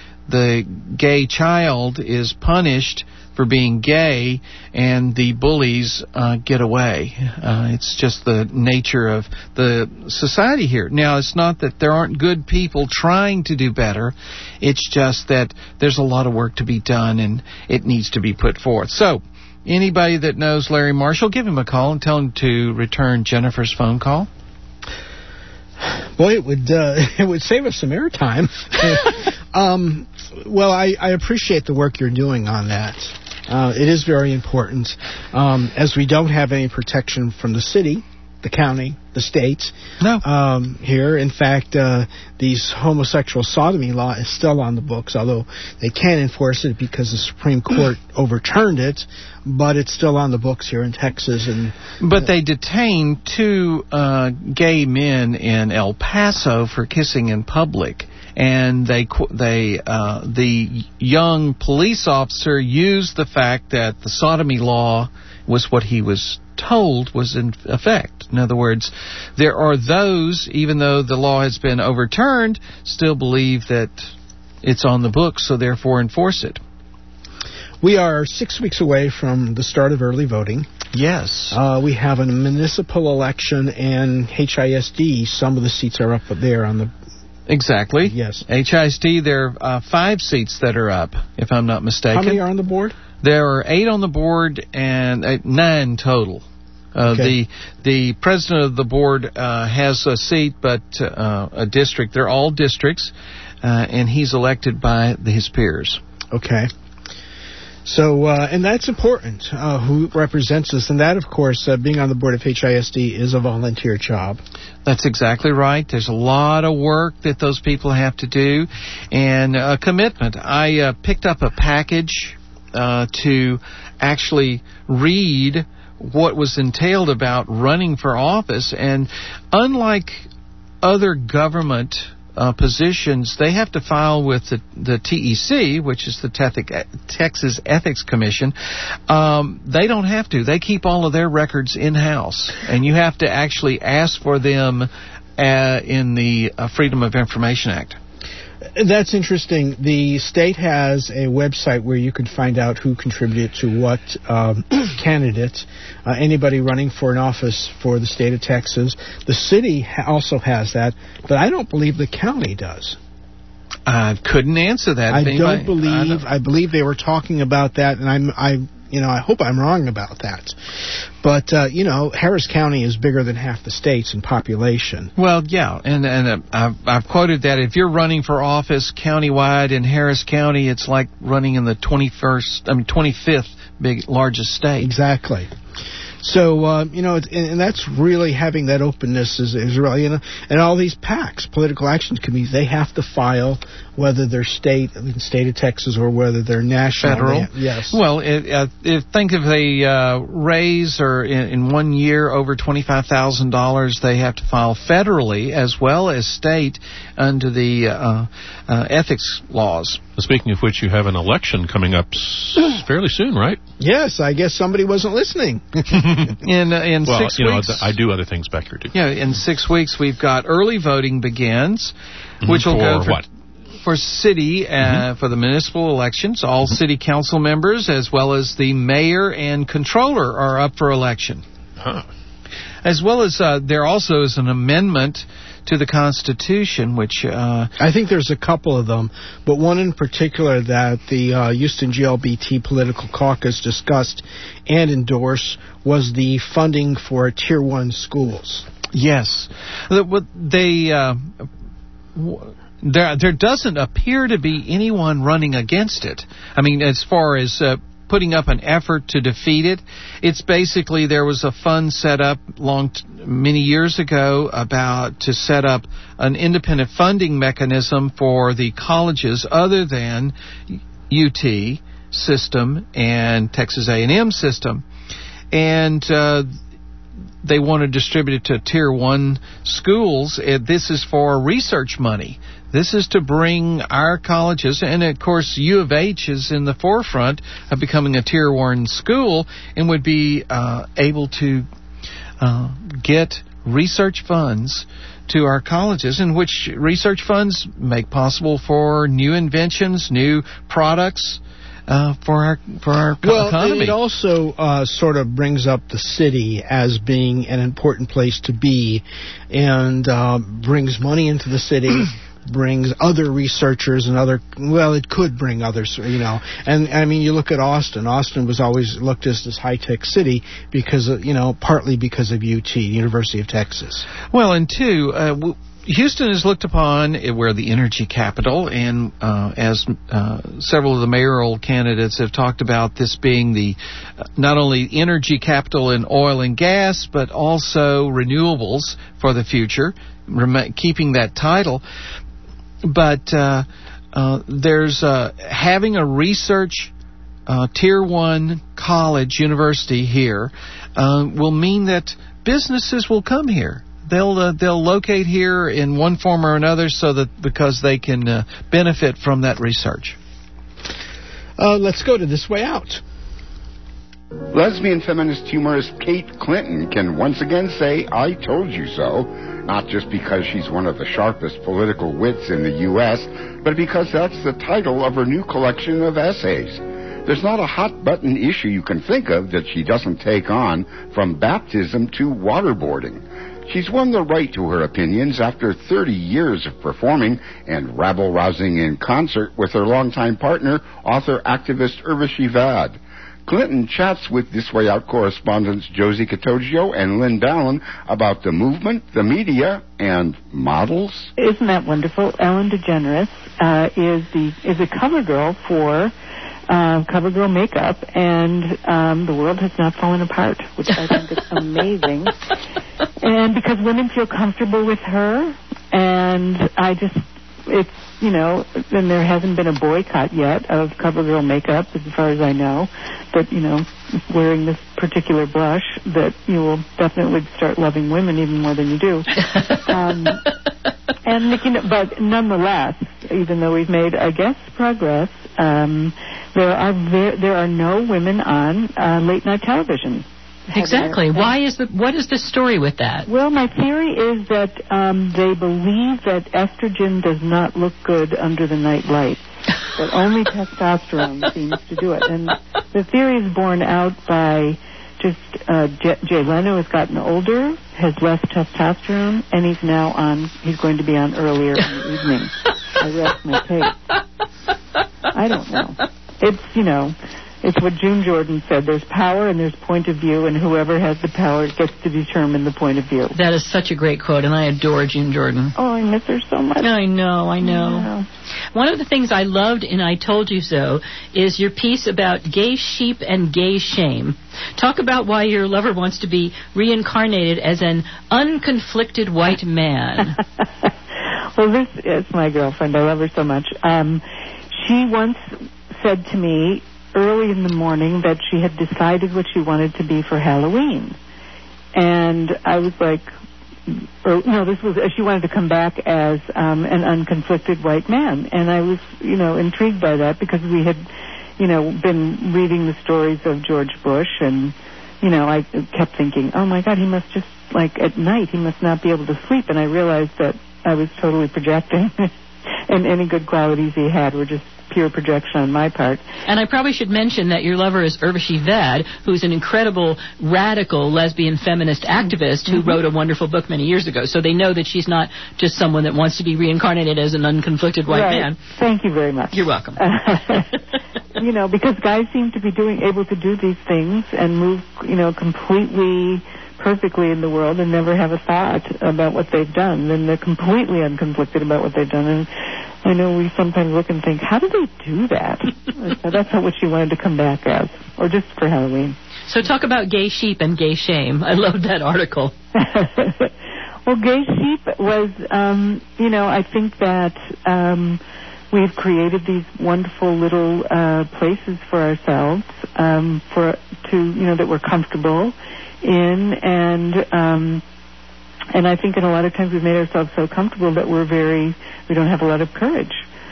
the gay child is punished for being gay, and the bullies uh, get away. Uh, it's just the nature of the society here. Now, it's not that there aren't good people trying to do better. It's just that there's a lot of work to be done, and it needs to be put forth. So, anybody that knows Larry Marshall, give him a call and tell him to return Jennifer's phone call. Boy, it would uh, it would save us some airtime. um, well, I, I appreciate the work you're doing on that. Uh, it is very important, um, as we don't have any protection from the city, the county, the states. No. Um, here, in fact, uh, these homosexual sodomy law is still on the books, although they can't enforce it because the Supreme Court overturned it. But it's still on the books here in Texas. And but they detained two uh, gay men in El Paso for kissing in public. And they, they, uh, the young police officer used the fact that the sodomy law was what he was told was in effect. In other words, there are those, even though the law has been overturned, still believe that it's on the books, so therefore enforce it. We are six weeks away from the start of early voting. Yes. Uh, we have a municipal election, and H I S D, some of the seats are up there on the... Exactly. Yes. H I S D, there are uh, five seats that are up, if I'm not mistaken. How many are on the board? There are eight on the board and uh, nine total. Uh, okay. The the president of the board uh, has a seat, but uh, a district. They're all districts, uh, and he's elected by his peers. Okay. So, uh, and that's important, uh, who represents us. And that, of course, uh, being on the board of H I S D is a volunteer job. That's exactly right. There's a lot of work that those people have to do, and a commitment. I uh, picked up a package uh, to actually read what was entailed about running for office. And unlike other government Uh, positions, they have to file with the, the T E C, which is the Texas Ethics Commission. Um, they don't have to. They keep all of their records in-house, and you have to actually ask for them uh, in the uh, Freedom of Information Act. That's interesting. The state has a website where you can find out who contributed to what um, candidate, uh, anybody running for an office for the state of Texas. The city ha- also has that, but I don't believe the county does. I couldn't answer that. I Anybody? don't believe. I, don't. I believe they were talking about that, and I'm. I. You know, I hope I'm wrong about that. But, uh, you know, Harris County is bigger than half the states in population. Well, yeah, and and uh, I've, I've quoted that. If you're running for office countywide in Harris County, it's like running in the twenty-first, I mean, twenty-fifth big largest state. Exactly. So, uh, you know, and, and that's really having that openness is, is really, you know, and all these PACs, political action committees, they have to file whether they're state, I mean, state of Texas, or whether they're national. Federal. They, yes. Well, it, uh, if, think if they uh, raise or in, in one year over twenty-five thousand dollars, they have to file federally as well as state under the uh, uh, ethics laws. Speaking of which, you have an election coming up s- fairly soon, right? Yes, I guess somebody wasn't listening. in uh, in well, six you weeks. know, I do other things back here, too. Yeah, in six weeks we've got early voting begins, Mm-hmm. which will for go for what? for city uh, mm-hmm. for the municipal elections. All mm-hmm. city council members, as well as the mayor and controller, are up for election. Huh. As well as uh, there also is an amendment to the Constitution, which uh, I think there's a couple of them, but one in particular that the uh, Houston G L B T Political Caucus discussed and endorsed was the funding for Tier One schools. Yes, they. Uh, there, there doesn't appear to be anyone running against it. I mean, as far as uh, putting up an effort to defeat it, it's basically there was a fund set up long, t- many years ago about to set up an independent funding mechanism for the colleges other than U T system and Texas A and M system, and uh, they want to distribute it to Tier One schools. This is for research money. This is to bring our colleges, and of course U of H is in the forefront of becoming a Tier One school and would be uh, able to uh, get research funds to our colleges, in which research funds make possible for new inventions, new products, Uh, for our for our well, economy. It also uh, sort of brings up the city as being an important place to be, and uh, brings money into the city, brings other researchers and other. Well, it could bring others, you know. And I mean, you look at Austin. Austin was always looked at as this high tech city because of, you know, partly because of U T, University of Texas. Well, and two. Uh, w- Houston is looked upon where the energy capital, and uh, as uh, several of the mayoral candidates have talked about this being the uh, not only energy capital in oil and gas, but also renewables for the future, rem- keeping that title. But uh, uh, there's uh, having a research uh, Tier One college university here uh, will mean that businesses will come here. They'll uh, they'll locate here in one form or another, so that because they can uh, benefit from that research. Uh, let's go to This Way Out. Lesbian feminist humorist Kate Clinton can once again say, "I told you so," not just because she's one of the sharpest political wits in the U S, but because that's the title of her new collection of essays. There's not a hot-button issue you can think of that she doesn't take on, from baptism to waterboarding. She's won the right to her opinions after thirty years of performing and rabble-rousing in concert with her longtime partner, author-activist Urvashi Vad. Clinton chats with This Way Out correspondents Josie Catoggio and Lynn Dallin about the movement, the media, and models. Isn't that wonderful? Ellen DeGeneres uh, is the is a cover girl for Uh, CoverGirl makeup, and um, the world has not fallen apart, which I think is amazing. And because women feel comfortable with her, and I just, it's, you know, and there hasn't been a boycott yet of CoverGirl makeup, as far as I know, that, you know, wearing this particular blush, that you will definitely start loving women even more than you do. um, and, you know, but nonetheless, even though we've made, I guess, progress, um, There are ver- there are no women on uh, late night television, Exactly. Why is the what is the story with that? Well, my theory is that um, they believe that estrogen does not look good under the night lights. That only testosterone seems to do it. And the theory is borne out by just uh, J- Jay Leno has gotten older, has less testosterone, and he's now on, he's going to be on earlier in the evening. I rest my case. I don't know. It's, you know, it's what June Jordan said. There's power and there's point of view, and whoever has the power gets to determine the point of view. That is such a great quote, and I adore June Jordan. Oh, I miss her so much. I know, I know. Yeah. One of the things I loved in I Told You So is your piece about gay sheep and gay shame. Talk about why your lover wants to be reincarnated as an unconflicted white man. Well, this is my girlfriend. I love her so much. Um, she once said to me early in the morning that she had decided what she wanted to be for Halloween. And I was like, or, no, this was, she wanted to come back as um, an unconflicted white man. And I was, you know, intrigued by that because we had, you know, been reading the stories of George Bush, and, you know, I kept thinking, oh my God, he must just, like, at night, he must not be able to sleep. And I realized that I was totally projecting, and any good qualities he had were just pure projection on my part. And I probably should mention that your lover is Urvashi Vad, who's an incredible radical lesbian feminist activist who mm-hmm. wrote a wonderful book many years ago. So they know that she's not just someone that wants to be reincarnated as an unconflicted white right. man. Thank you very much. You're welcome. You know, because guys seem to be doing able to do these things and move, you know, completely perfectly in the world and never have a thought about what they've done. Then they're completely unconflicted about what they've done. And I know we sometimes look and think, how do they do that? So that's not what she wanted to come back as, or just for Halloween. So talk about gay sheep and gay shame. I loved that article. Well, gay sheep was, um, you know, I think that um, we've created these wonderful little uh, places for ourselves, um, for to you know that we're comfortable in, and um, and I think in a lot of times we've made ourselves so comfortable that we're very we don't have a lot of courage,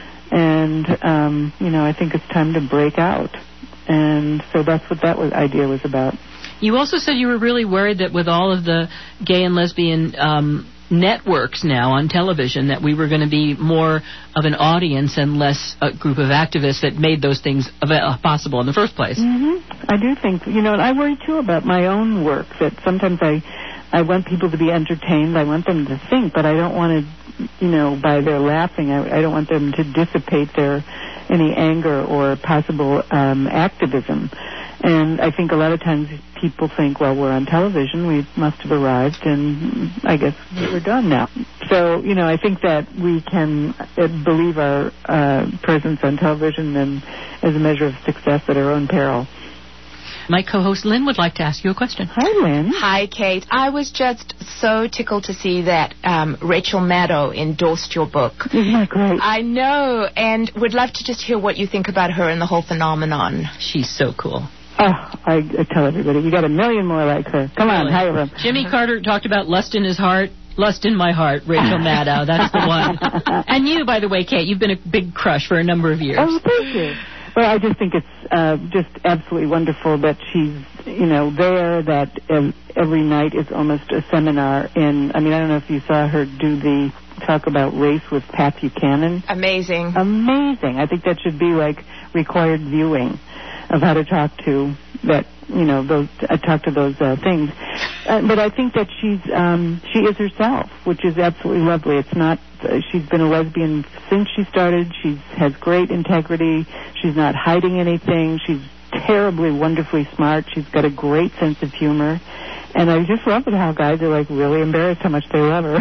and um, you know I think it's time to break out, and so that's what that was, idea was about. You also said you were really worried that with all of the gay and lesbian um, networks now on television that we were going to be more of an audience and less a group of activists that made those things av- possible in the first place. Mm-hmm. I do think, you know, and I worry too about my own work, that sometimes I, I want people to be entertained, I want them to think, but I don't want to, you know, by their laughing, I, I don't want them to dissipate their any anger or possible um, activism. And I think a lot of times people think, well, we're on television, we must have arrived, and I guess we're done now. So, you know, I think that we can uh, believe our uh, presence on television and as a measure of success at our own peril. My co-host Lynn would like to ask you a question. Hi, Lynn. Hi, Kate. I was just so tickled to see that um, Rachel Maddow endorsed your book. Isn't that great? I know, and would love to just hear what you think about her and the whole phenomenon. She's so cool. Oh, I, I tell everybody, you got a million more like her. Come on, really? hire them. Jimmy Carter talked about lust in his heart. Lust in my heart, Rachel Maddow. That's the one. And you, by the way, Kate, you've been a big crush for a number of years. Oh, thank you. Well, I just think it's uh, just absolutely wonderful that she's, you know, there, that um, every night is almost a seminar in, I mean, I don't know if you saw her do the talk about race with Pat Buchanan. Amazing. Amazing. I think that should be like required viewing of how to talk to that, you know, those, uh, talk to those uh, things. Uh, but I think that she's, um, she is herself, which is absolutely lovely. It's not, uh, she's been a lesbian since she started. She has great integrity. She's not hiding anything. She's terribly, wonderfully smart. She's got a great sense of humor. And I just love it how guys are, like, really embarrassed how much they love her.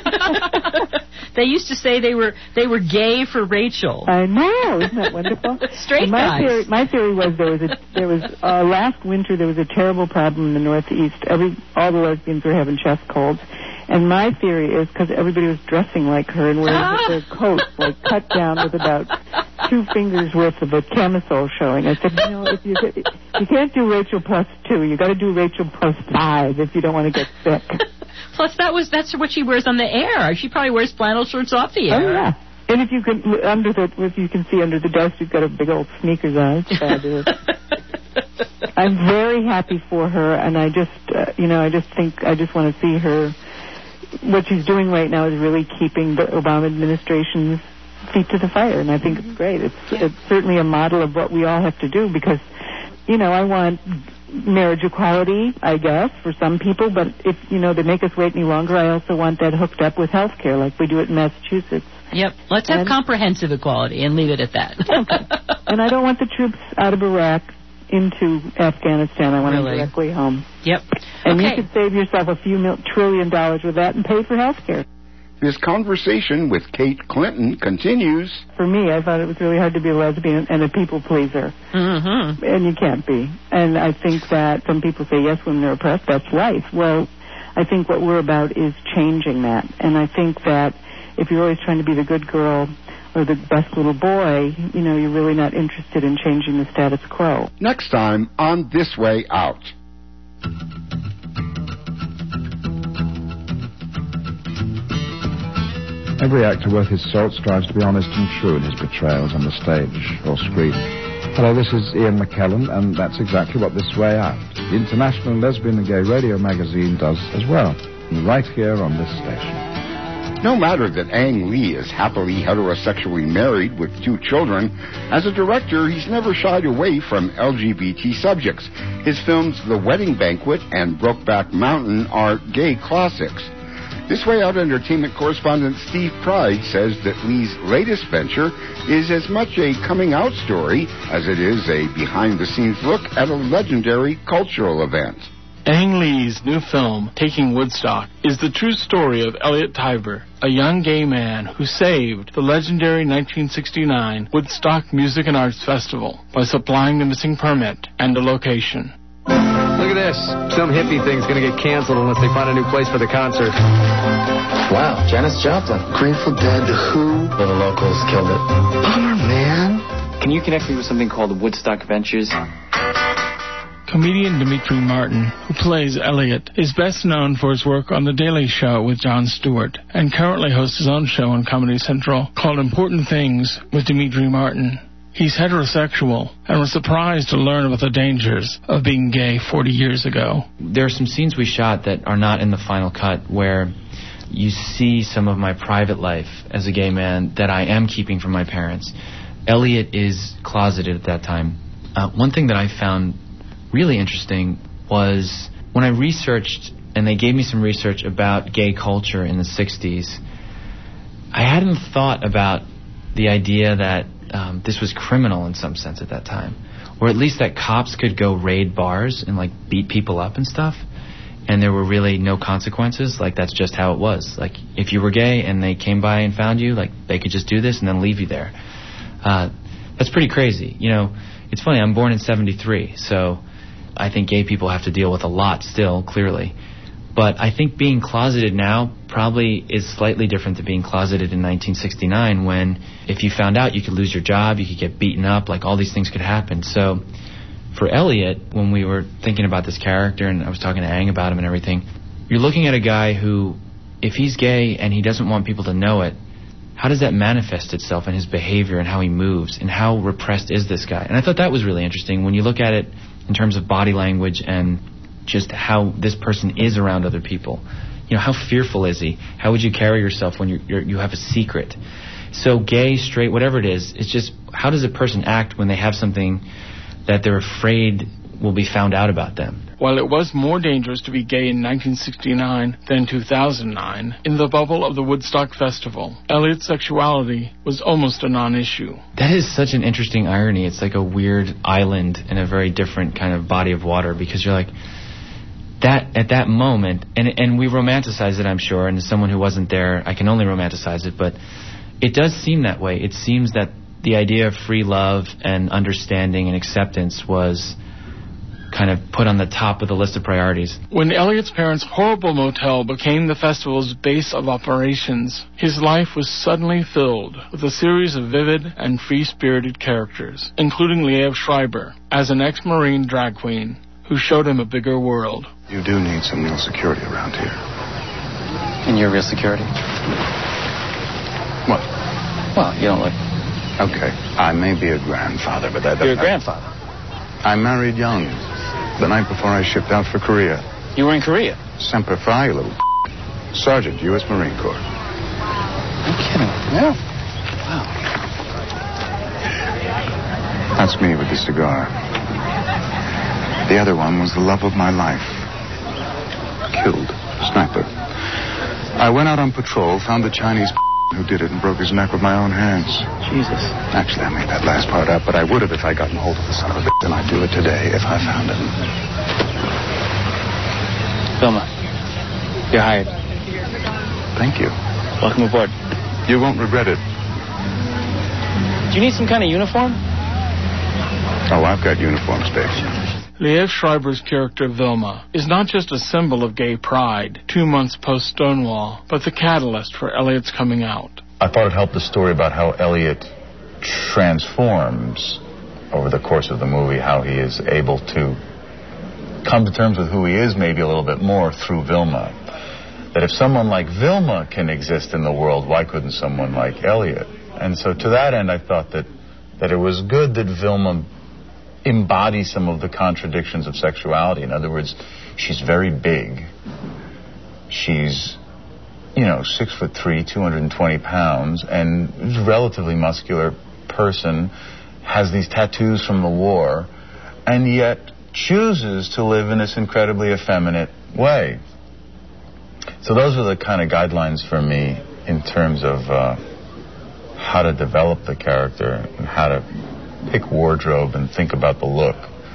They used to say they were they were gay for Rachel. I know, isn't that wonderful? Straight my guys. Theory, my theory was there was a there was uh, last winter there was a terrible problem in the Northeast. Every all the lesbians were having chest colds, and my theory is because everybody was dressing like her and wearing ah. their coats like cut down with about two fingers worth of a camisole showing. I said, you know, if you you can't do Rachel plus two, you got to do Rachel plus five if you don't want to get sick. Plus, that was that's what she wears on the air. She probably wears flannel shirts off the air. Oh yeah, and if you can under the if you can see under the desk, she's got a big old sneakers on. It's fabulous. I'm very happy for her, and I just, uh, you know, I just think, I just want to see her. What she's doing right now is really keeping the Obama administration's feet to the fire, and I think it's great. It's, it's certainly a model of what we all have to do, because, you know, I want marriage equality, I guess, for some people, but if, you know, they make us wait any longer, I also want that hooked up with health care like we do it in Massachusetts. Yep. Let's have and, comprehensive equality and leave it at that. Okay. And I don't want the troops out of Iraq into Afghanistan. I want really? them directly home. Yep. And okay. you could save yourself a few mil- trillion dollars with that and pay for health care. This conversation with Kate Clinton continues. For me, I thought it was really hard to be a lesbian and a people pleaser. Mm-hmm. And you can't be. And I think that some people say, yes, women are oppressed. That's life. Well, I think what we're about is changing that. And I think that if you're always trying to be the good girl or the best little boy, you know, you're really not interested in changing the status quo. Next time on This Way Out. Every actor worth his salt strives to be honest and true in his portrayals on the stage or screen. Hello, this is Ian McKellen, and that's exactly what This Way Out, the International Lesbian and Gay Radio magazine, does as well, right here on this station. No matter that Ang Lee is happily heterosexually married with two children, as a director, he's never shied away from L G B T subjects. His films The Wedding Banquet and Brokeback Mountain are gay classics. This Way Out entertainment correspondent Steve Pride says that Lee's latest venture is as much a coming-out story as it is a behind-the-scenes look at a legendary cultural event. Ang Lee's new film, Taking Woodstock, is the true story of Elliot Tiber, a young gay man who saved the legendary nineteen sixty-nine Woodstock Music and Arts Festival by supplying the missing permit and a location. Look at this. Some hippie thing's going to get canceled unless they find a new place for the concert. Wow, Janis Joplin. Grateful Dead, The Who. Well, the locals killed it. Bummer, man. Can you connect me with something called Woodstock Ventures? Comedian Dimitri Martin, who plays Elliot, is best known for his work on The Daily Show with Jon Stewart, and currently hosts his own show on Comedy Central called Important Things with Dimitri Martin. He's heterosexual and was surprised to learn about the dangers of being gay forty years ago. There are some scenes we shot that are not in the final cut where you see some of my private life as a gay man that I am keeping from my parents. Elliot is closeted at that time. Uh, one thing that I found really interesting was when I researched, and they gave me some research about gay culture in the sixties, I hadn't thought about the idea that um, this was criminal in some sense at that time, or at least that cops could go raid bars and like beat people up and stuff, and there were really no consequences. Like, that's just how it was. Like, if you were gay and they came by and found you, like, they could just do this and then leave you there. Uh, that's pretty crazy. You know, it's funny, I'm born in seventy-three, so I think gay people have to deal with a lot still, clearly. But I think being closeted now probably is slightly different than being closeted in nineteen sixty-nine, when if you found out, you could lose your job, you could get beaten up, like all these things could happen. So for Elliot, when we were thinking about this character and I was talking to Ang about him and everything, you're looking at a guy who, if he's gay and he doesn't want people to know it, how does that manifest itself in his behavior and how he moves, and how repressed is this guy? And I thought that was really interesting when you look at it in terms of body language and just how this person is around other people. You know, how fearful is he? How would you carry yourself when you're, you're, you have a secret? So gay, straight, whatever it is, it's just how does a person act when they have something that they're afraid will be found out about them? While it was more dangerous to be gay in nineteen sixty-nine than two thousand nine, in the bubble of the Woodstock Festival, Elliot's sexuality was almost a non-issue. That is such an interesting irony. It's like a weird island in a very different kind of body of water, because you're like, that at that moment, and and we romanticize it, I'm sure, and as someone who wasn't there, I can only romanticize it, but it does seem that way. It seems that the idea of free love and understanding and acceptance was kind of put on the top of the list of priorities. When Elliot's parents' horrible motel became the festival's base of operations, his life was suddenly filled with a series of vivid and free-spirited characters, including Liev Schreiber as an ex-Marine drag queen who showed him a bigger world. You do need some real security around here. And you're real security? What? Well, you don't look... Okay, I may be a grandfather, but that... You're a grandfather? I married young. The night before I shipped out for Korea. You were in Korea? Semper Fi, you little Sergeant, U S Marine Corps. No kidding. Yeah. Wow. That's me with the cigar. The other one was the love of my life. Killed. Sniper. I went out on patrol, found the Chinese who did it, and broke his neck with my own hands. Jesus. Actually, I made that last part up, but I would have if I'd gotten hold of the son of a bitch, and I'd do it today if I found him. Vilma, you're hired. Thank you. Welcome aboard. You won't regret it. Do you need some kind of uniform? Oh, I've got uniforms, babe. Liev Schreiber's character Vilma is not just a symbol of gay pride two months post-Stonewall, but the catalyst for Elliot's coming out. I thought it helped the story about how Elliot transforms over the course of the movie, how he is able to come to terms with who he is maybe a little bit more through Vilma. That if someone like Vilma can exist in the world, why couldn't someone like Elliot? And so to that end, I thought that, that it was good that Vilma embody some of the contradictions of sexuality. In other words, she's very big. She's, you know, six foot three, two hundred twenty pounds, and is a relatively muscular person, has these tattoos from the war, and yet chooses to live in this incredibly effeminate way. So those are the kind of guidelines for me in terms of uh, how to develop the character and how to pick wardrobe and think about the look.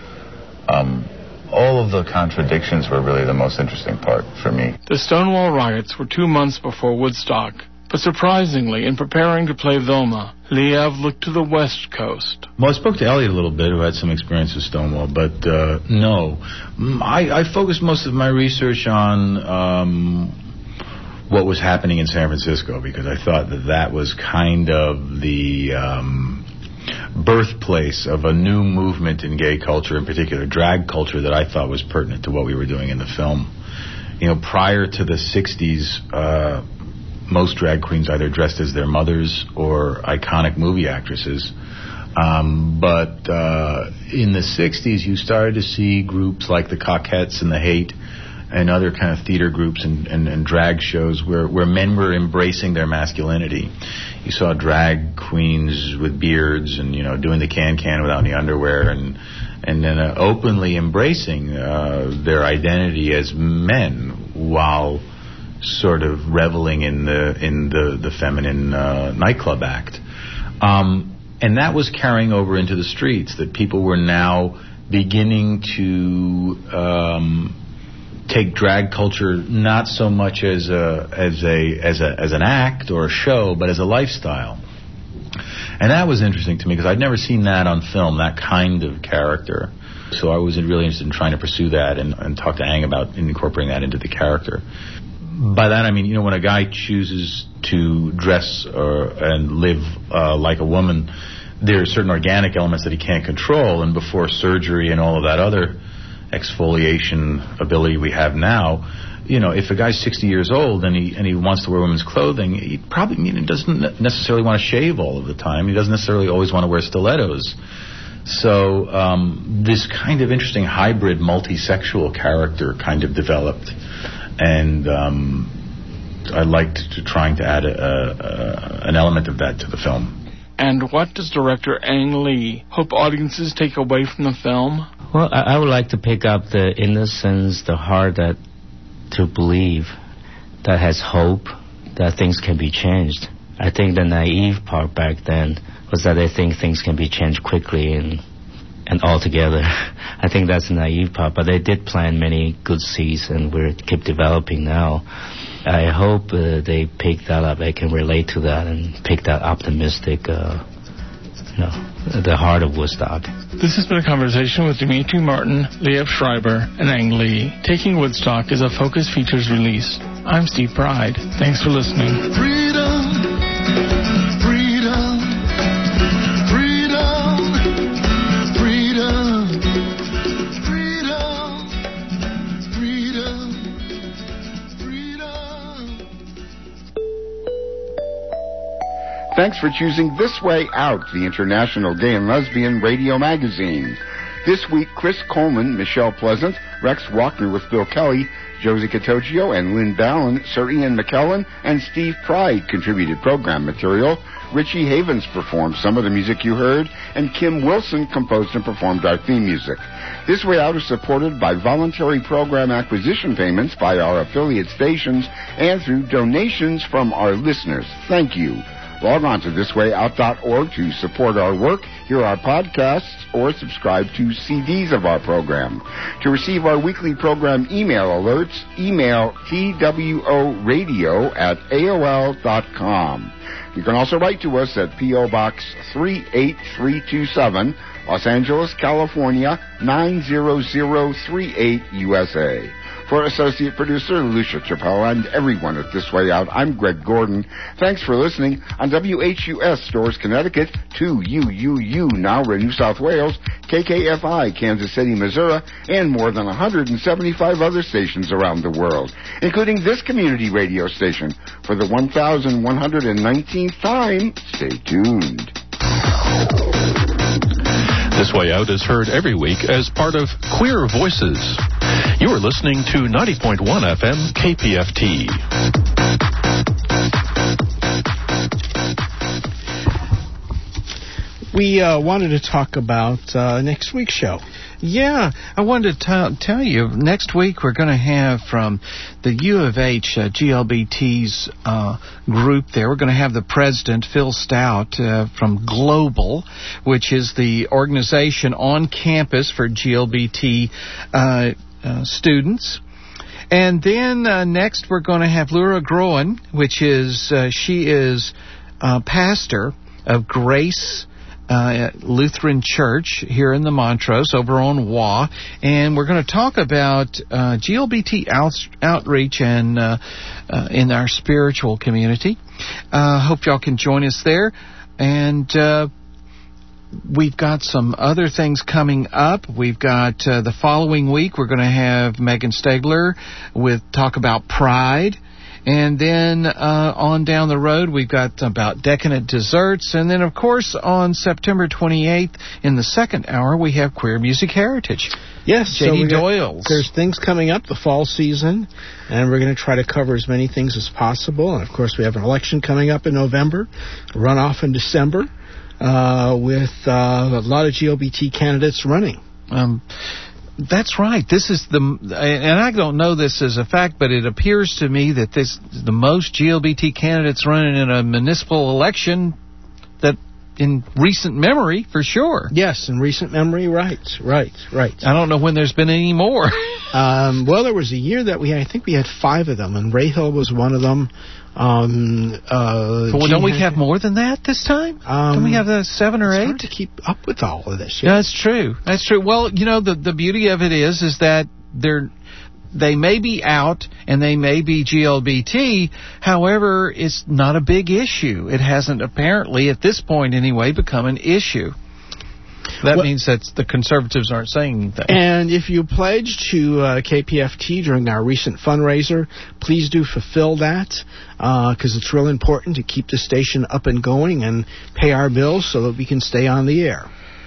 Um, all of the contradictions were really the most interesting part for me. The Stonewall riots were two months before Woodstock, but surprisingly, in preparing to play Vilma, Liev looked to the West Coast. Well, I spoke to Elliot a little bit, who had some experience with Stonewall, but uh, no. I, I focused most of my research on um, what was happening in San Francisco, because I thought that that was kind of the Um, birthplace of a new movement in gay culture, in particular drag culture, that I thought was pertinent to what we were doing in the film. You know, prior to the sixties, uh, most drag queens either dressed as their mothers or iconic movie actresses. Um, but uh, in the sixties, you started to see groups like the Cockettes and the Hate and other kind of theater groups and, and, and drag shows where, where men were embracing their masculinity. You saw drag queens with beards and, you know, doing the can-can without any underwear, and and then uh, openly embracing uh, their identity as men while sort of reveling in the in the, the feminine uh, nightclub act. Um, and that was carrying over into the streets, that people were now beginning to Um, take drag culture not so much as a as a as a as an act or a show, but as a lifestyle. And that was interesting to me, because I'd never seen that on film, that kind of character. So I was really interested in trying to pursue that and, and talk to Ang about incorporating that into the character. By that I mean, you know, when a guy chooses to dress or, and live uh, like a woman, there are certain organic elements that he can't control, and before surgery and all of that other exfoliation ability we have now, you know, if a guy's sixty years old and he and he wants to wear women's clothing, he probably, you know, doesn't necessarily want to shave all of the time. He doesn't necessarily always want to wear stilettos. So um, this kind of interesting hybrid, multi-sexual character kind of developed, and um, I liked to trying to add a, a, an element of that to the film. And what does director Ang Lee hope audiences take away from the film? Well, I, I would like to pick up the innocence, the heart that to believe, that has hope, that things can be changed. I think the naive part back then was that they think things can be changed quickly and and altogether. I think that's the naive part, but they did plant many good seeds, and we keep developing now. I hope uh, they pick that up, they can relate to that and pick that optimistic, uh, you know, the heart of Woodstock. This has been a conversation with Dimitri Martin, Liev Schreiber, and Ang Lee. Taking Woodstock is a Focus Features release. I'm Steve Pride. Thanks for listening. Freedom, freedom, freedom, freedom, freedom, freedom, Thanks for choosing This Way Out, the international gay and lesbian radio magazine. This week, Chris Coleman, Michelle Pleasant, Rex Walker with Bill Kelly, Josie Catocchio and Lynn Ballin, Sir Ian McKellen, and Steve Pride contributed program material. Richie Havens performed some of the music you heard, and Kim Wilson composed and performed our theme music. This Way Out is supported by voluntary program acquisition payments by our affiliate stations and through donations from our listeners. Thank you. Log on to this way out dot org to support our work, hear our podcasts, or subscribe to C Ds of our program. To receive our weekly program email alerts, email T W O radio at A O L dot com. You can also write to us at P O. Box three eight three two seven, Los Angeles, California, nine zero zero three eight, U S A. For Associate Producer Lucia Chappelle and everyone at This Way Out, I'm Greg Gordon. Thanks for listening on W H U S Stores, Connecticut, two U U U Nowra, New South Wales, K K F I, Kansas City, Missouri, and more than one hundred seventy-five other stations around the world, including this community radio station. For the one thousand one hundred nineteenth time, stay tuned. This Way Out is heard every week as part of Queer Voices. You are listening to ninety point one F M K P F T. We uh, wanted to talk about uh, next week's show. Yeah, I wanted to t- tell you, next week we're going to have from the U of H uh, G L B T's uh, group there, we're going to have the president, Phil Stout, uh, from Global, which is the organization on campus for G L B T uh, uh, students. And then uh, next we're going to have Laura Groen, which is, uh, she is uh, pastor of Grace Uh, Lutheran Church here in the Montrose over on W A, and we're going to talk about uh, G L B T out, outreach and uh, uh, in our spiritual community. Uh, hope y'all can join us there, and uh, we've got some other things coming up. We've got uh, the following week we're going to have Megan Stegler with talk about pride. And then uh, on down the road, we've got about decadent desserts. And then, of course, on September twenty-eighth, in the second hour, we have Queer Music Heritage. Yes, J D so Doyle's. There's things coming up, the fall season, and we're going to try to cover as many things as possible. And, of course, we have an election coming up in November, a runoff in December, uh, with uh, a lot of G L B T candidates running. Um That's right. This is the, and I don't know this as a fact, but it appears to me that this is the most G L B T candidates running in a municipal election that in recent memory, for sure. Yes, in recent memory, right, right, right. I don't know when there's been any more. um, well, there was a year that we had, I think we had five of them, and Rayhill was one of them. Um, uh, well, don't we have more than that this time? Um, don't we have the seven or it's eight? Hard to keep up with all of this. Yeah, that's true. That's true. Well, you know, the the beauty of it is, is that they're they may be out and they may be G L B T. However, it's not a big issue. It hasn't apparently, at this point anyway, become an issue. That well, means that the conservatives aren't saying anything. And if you pledge to uh, K P F T during our recent fundraiser, please do fulfill that, because uh, it's real important to keep the station up and going and pay our bills so that we can stay on the air.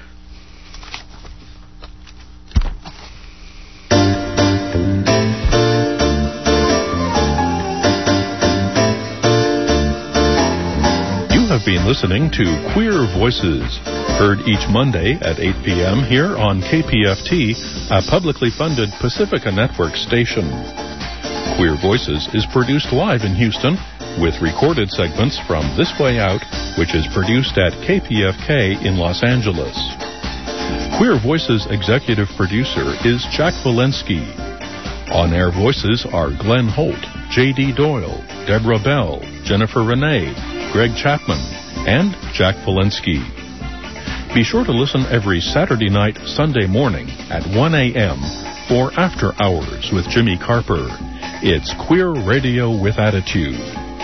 You have been listening to Queer Voices, heard each Monday at eight p.m. here on K P F T, a publicly funded Pacifica Network station. Queer Voices is produced live in Houston, with recorded segments from This Way Out, which is produced at K P F K in Los Angeles. Queer Voices executive producer is Jack Walensky. On-air voices are Glenn Holt, J D Doyle, Deborah Bell, Jennifer Renee, Greg Chapman, and Jack Walensky. Be sure to listen every Saturday night, Sunday morning at one a.m. for After Hours with Jimmy Carper. It's Queer Radio with Attitude.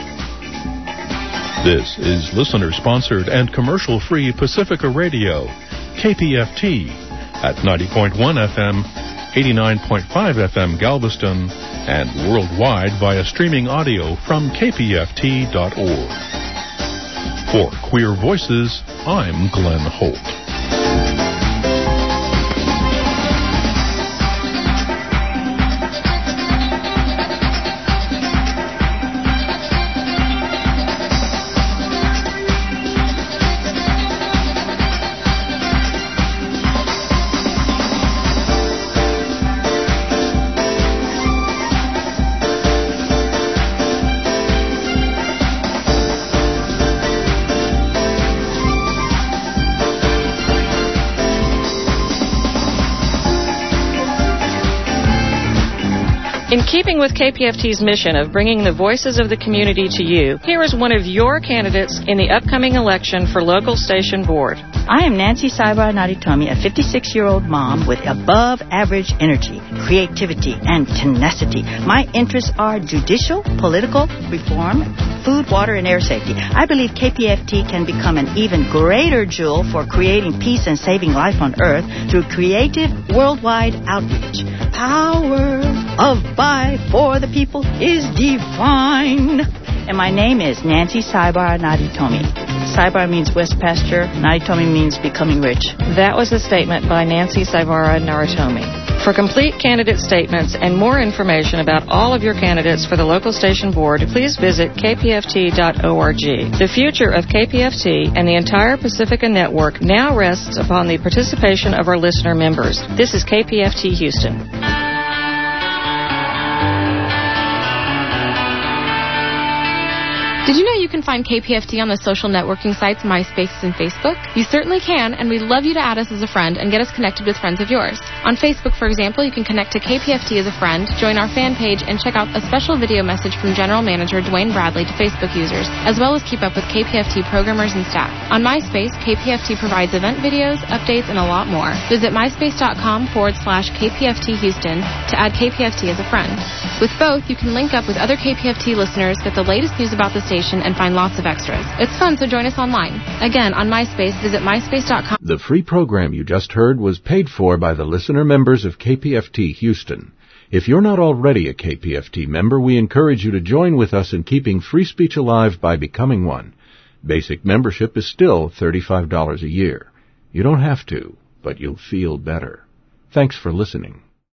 This is listener-sponsored and commercial-free Pacifica Radio, K P F T, at ninety point one F M, eighty-nine point five F M Galveston, and worldwide via streaming audio from K P F T dot org. For Queer Voices, I'm Glenn Holt. In keeping with K P F T's mission of bringing the voices of the community to you, here is one of your candidates in the upcoming election for local station board. I am Nancy Saibar Naritomi, a fifty-six-year-old mom with above-average energy, creativity, and tenacity. My interests are judicial, political, reform, food, water, and air safety. I believe K P F T can become an even greater jewel for creating peace and saving life on Earth through creative worldwide outreach. Power of by for the people is divine. And my name is Nancy Saibar Naritomi. Saibar means West Pasture. Naritomi means becoming rich. That was a statement by Nancy Saibara Naritomi. For complete candidate statements and more information about all of your candidates for the local station board, please visit k p f t dot org. The future of K P F T and the entire Pacifica network now rests upon the participation of our listener members. This is K P F T Houston. Did you know you can find K P F T on the social networking sites MySpace and Facebook? You certainly can, and we'd love you to add us as a friend and get us connected with friends of yours. On Facebook, for example, you can connect to K P F T as a friend, join our fan page, and check out a special video message from General Manager Dwayne Bradley to Facebook users, as well as keep up with K P F T programmers and staff. On MySpace, K P F T provides event videos, updates, and a lot more. Visit myspace.com forward slash KPFT Houston to add K P F T as a friend. With both, you can link up with other K P F T listeners, get the latest news about the station, and find lots of extras. It's fun, so join us online. Again, on MySpace, visit myspace dot com. The free program you just heard was paid for by the listener members of K P F T Houston. If you're not already a K P F T member, we encourage you to join with us in keeping free speech alive by becoming one. Basic membership is still thirty-five dollars a year. You don't have to, but you'll feel better. Thanks for listening.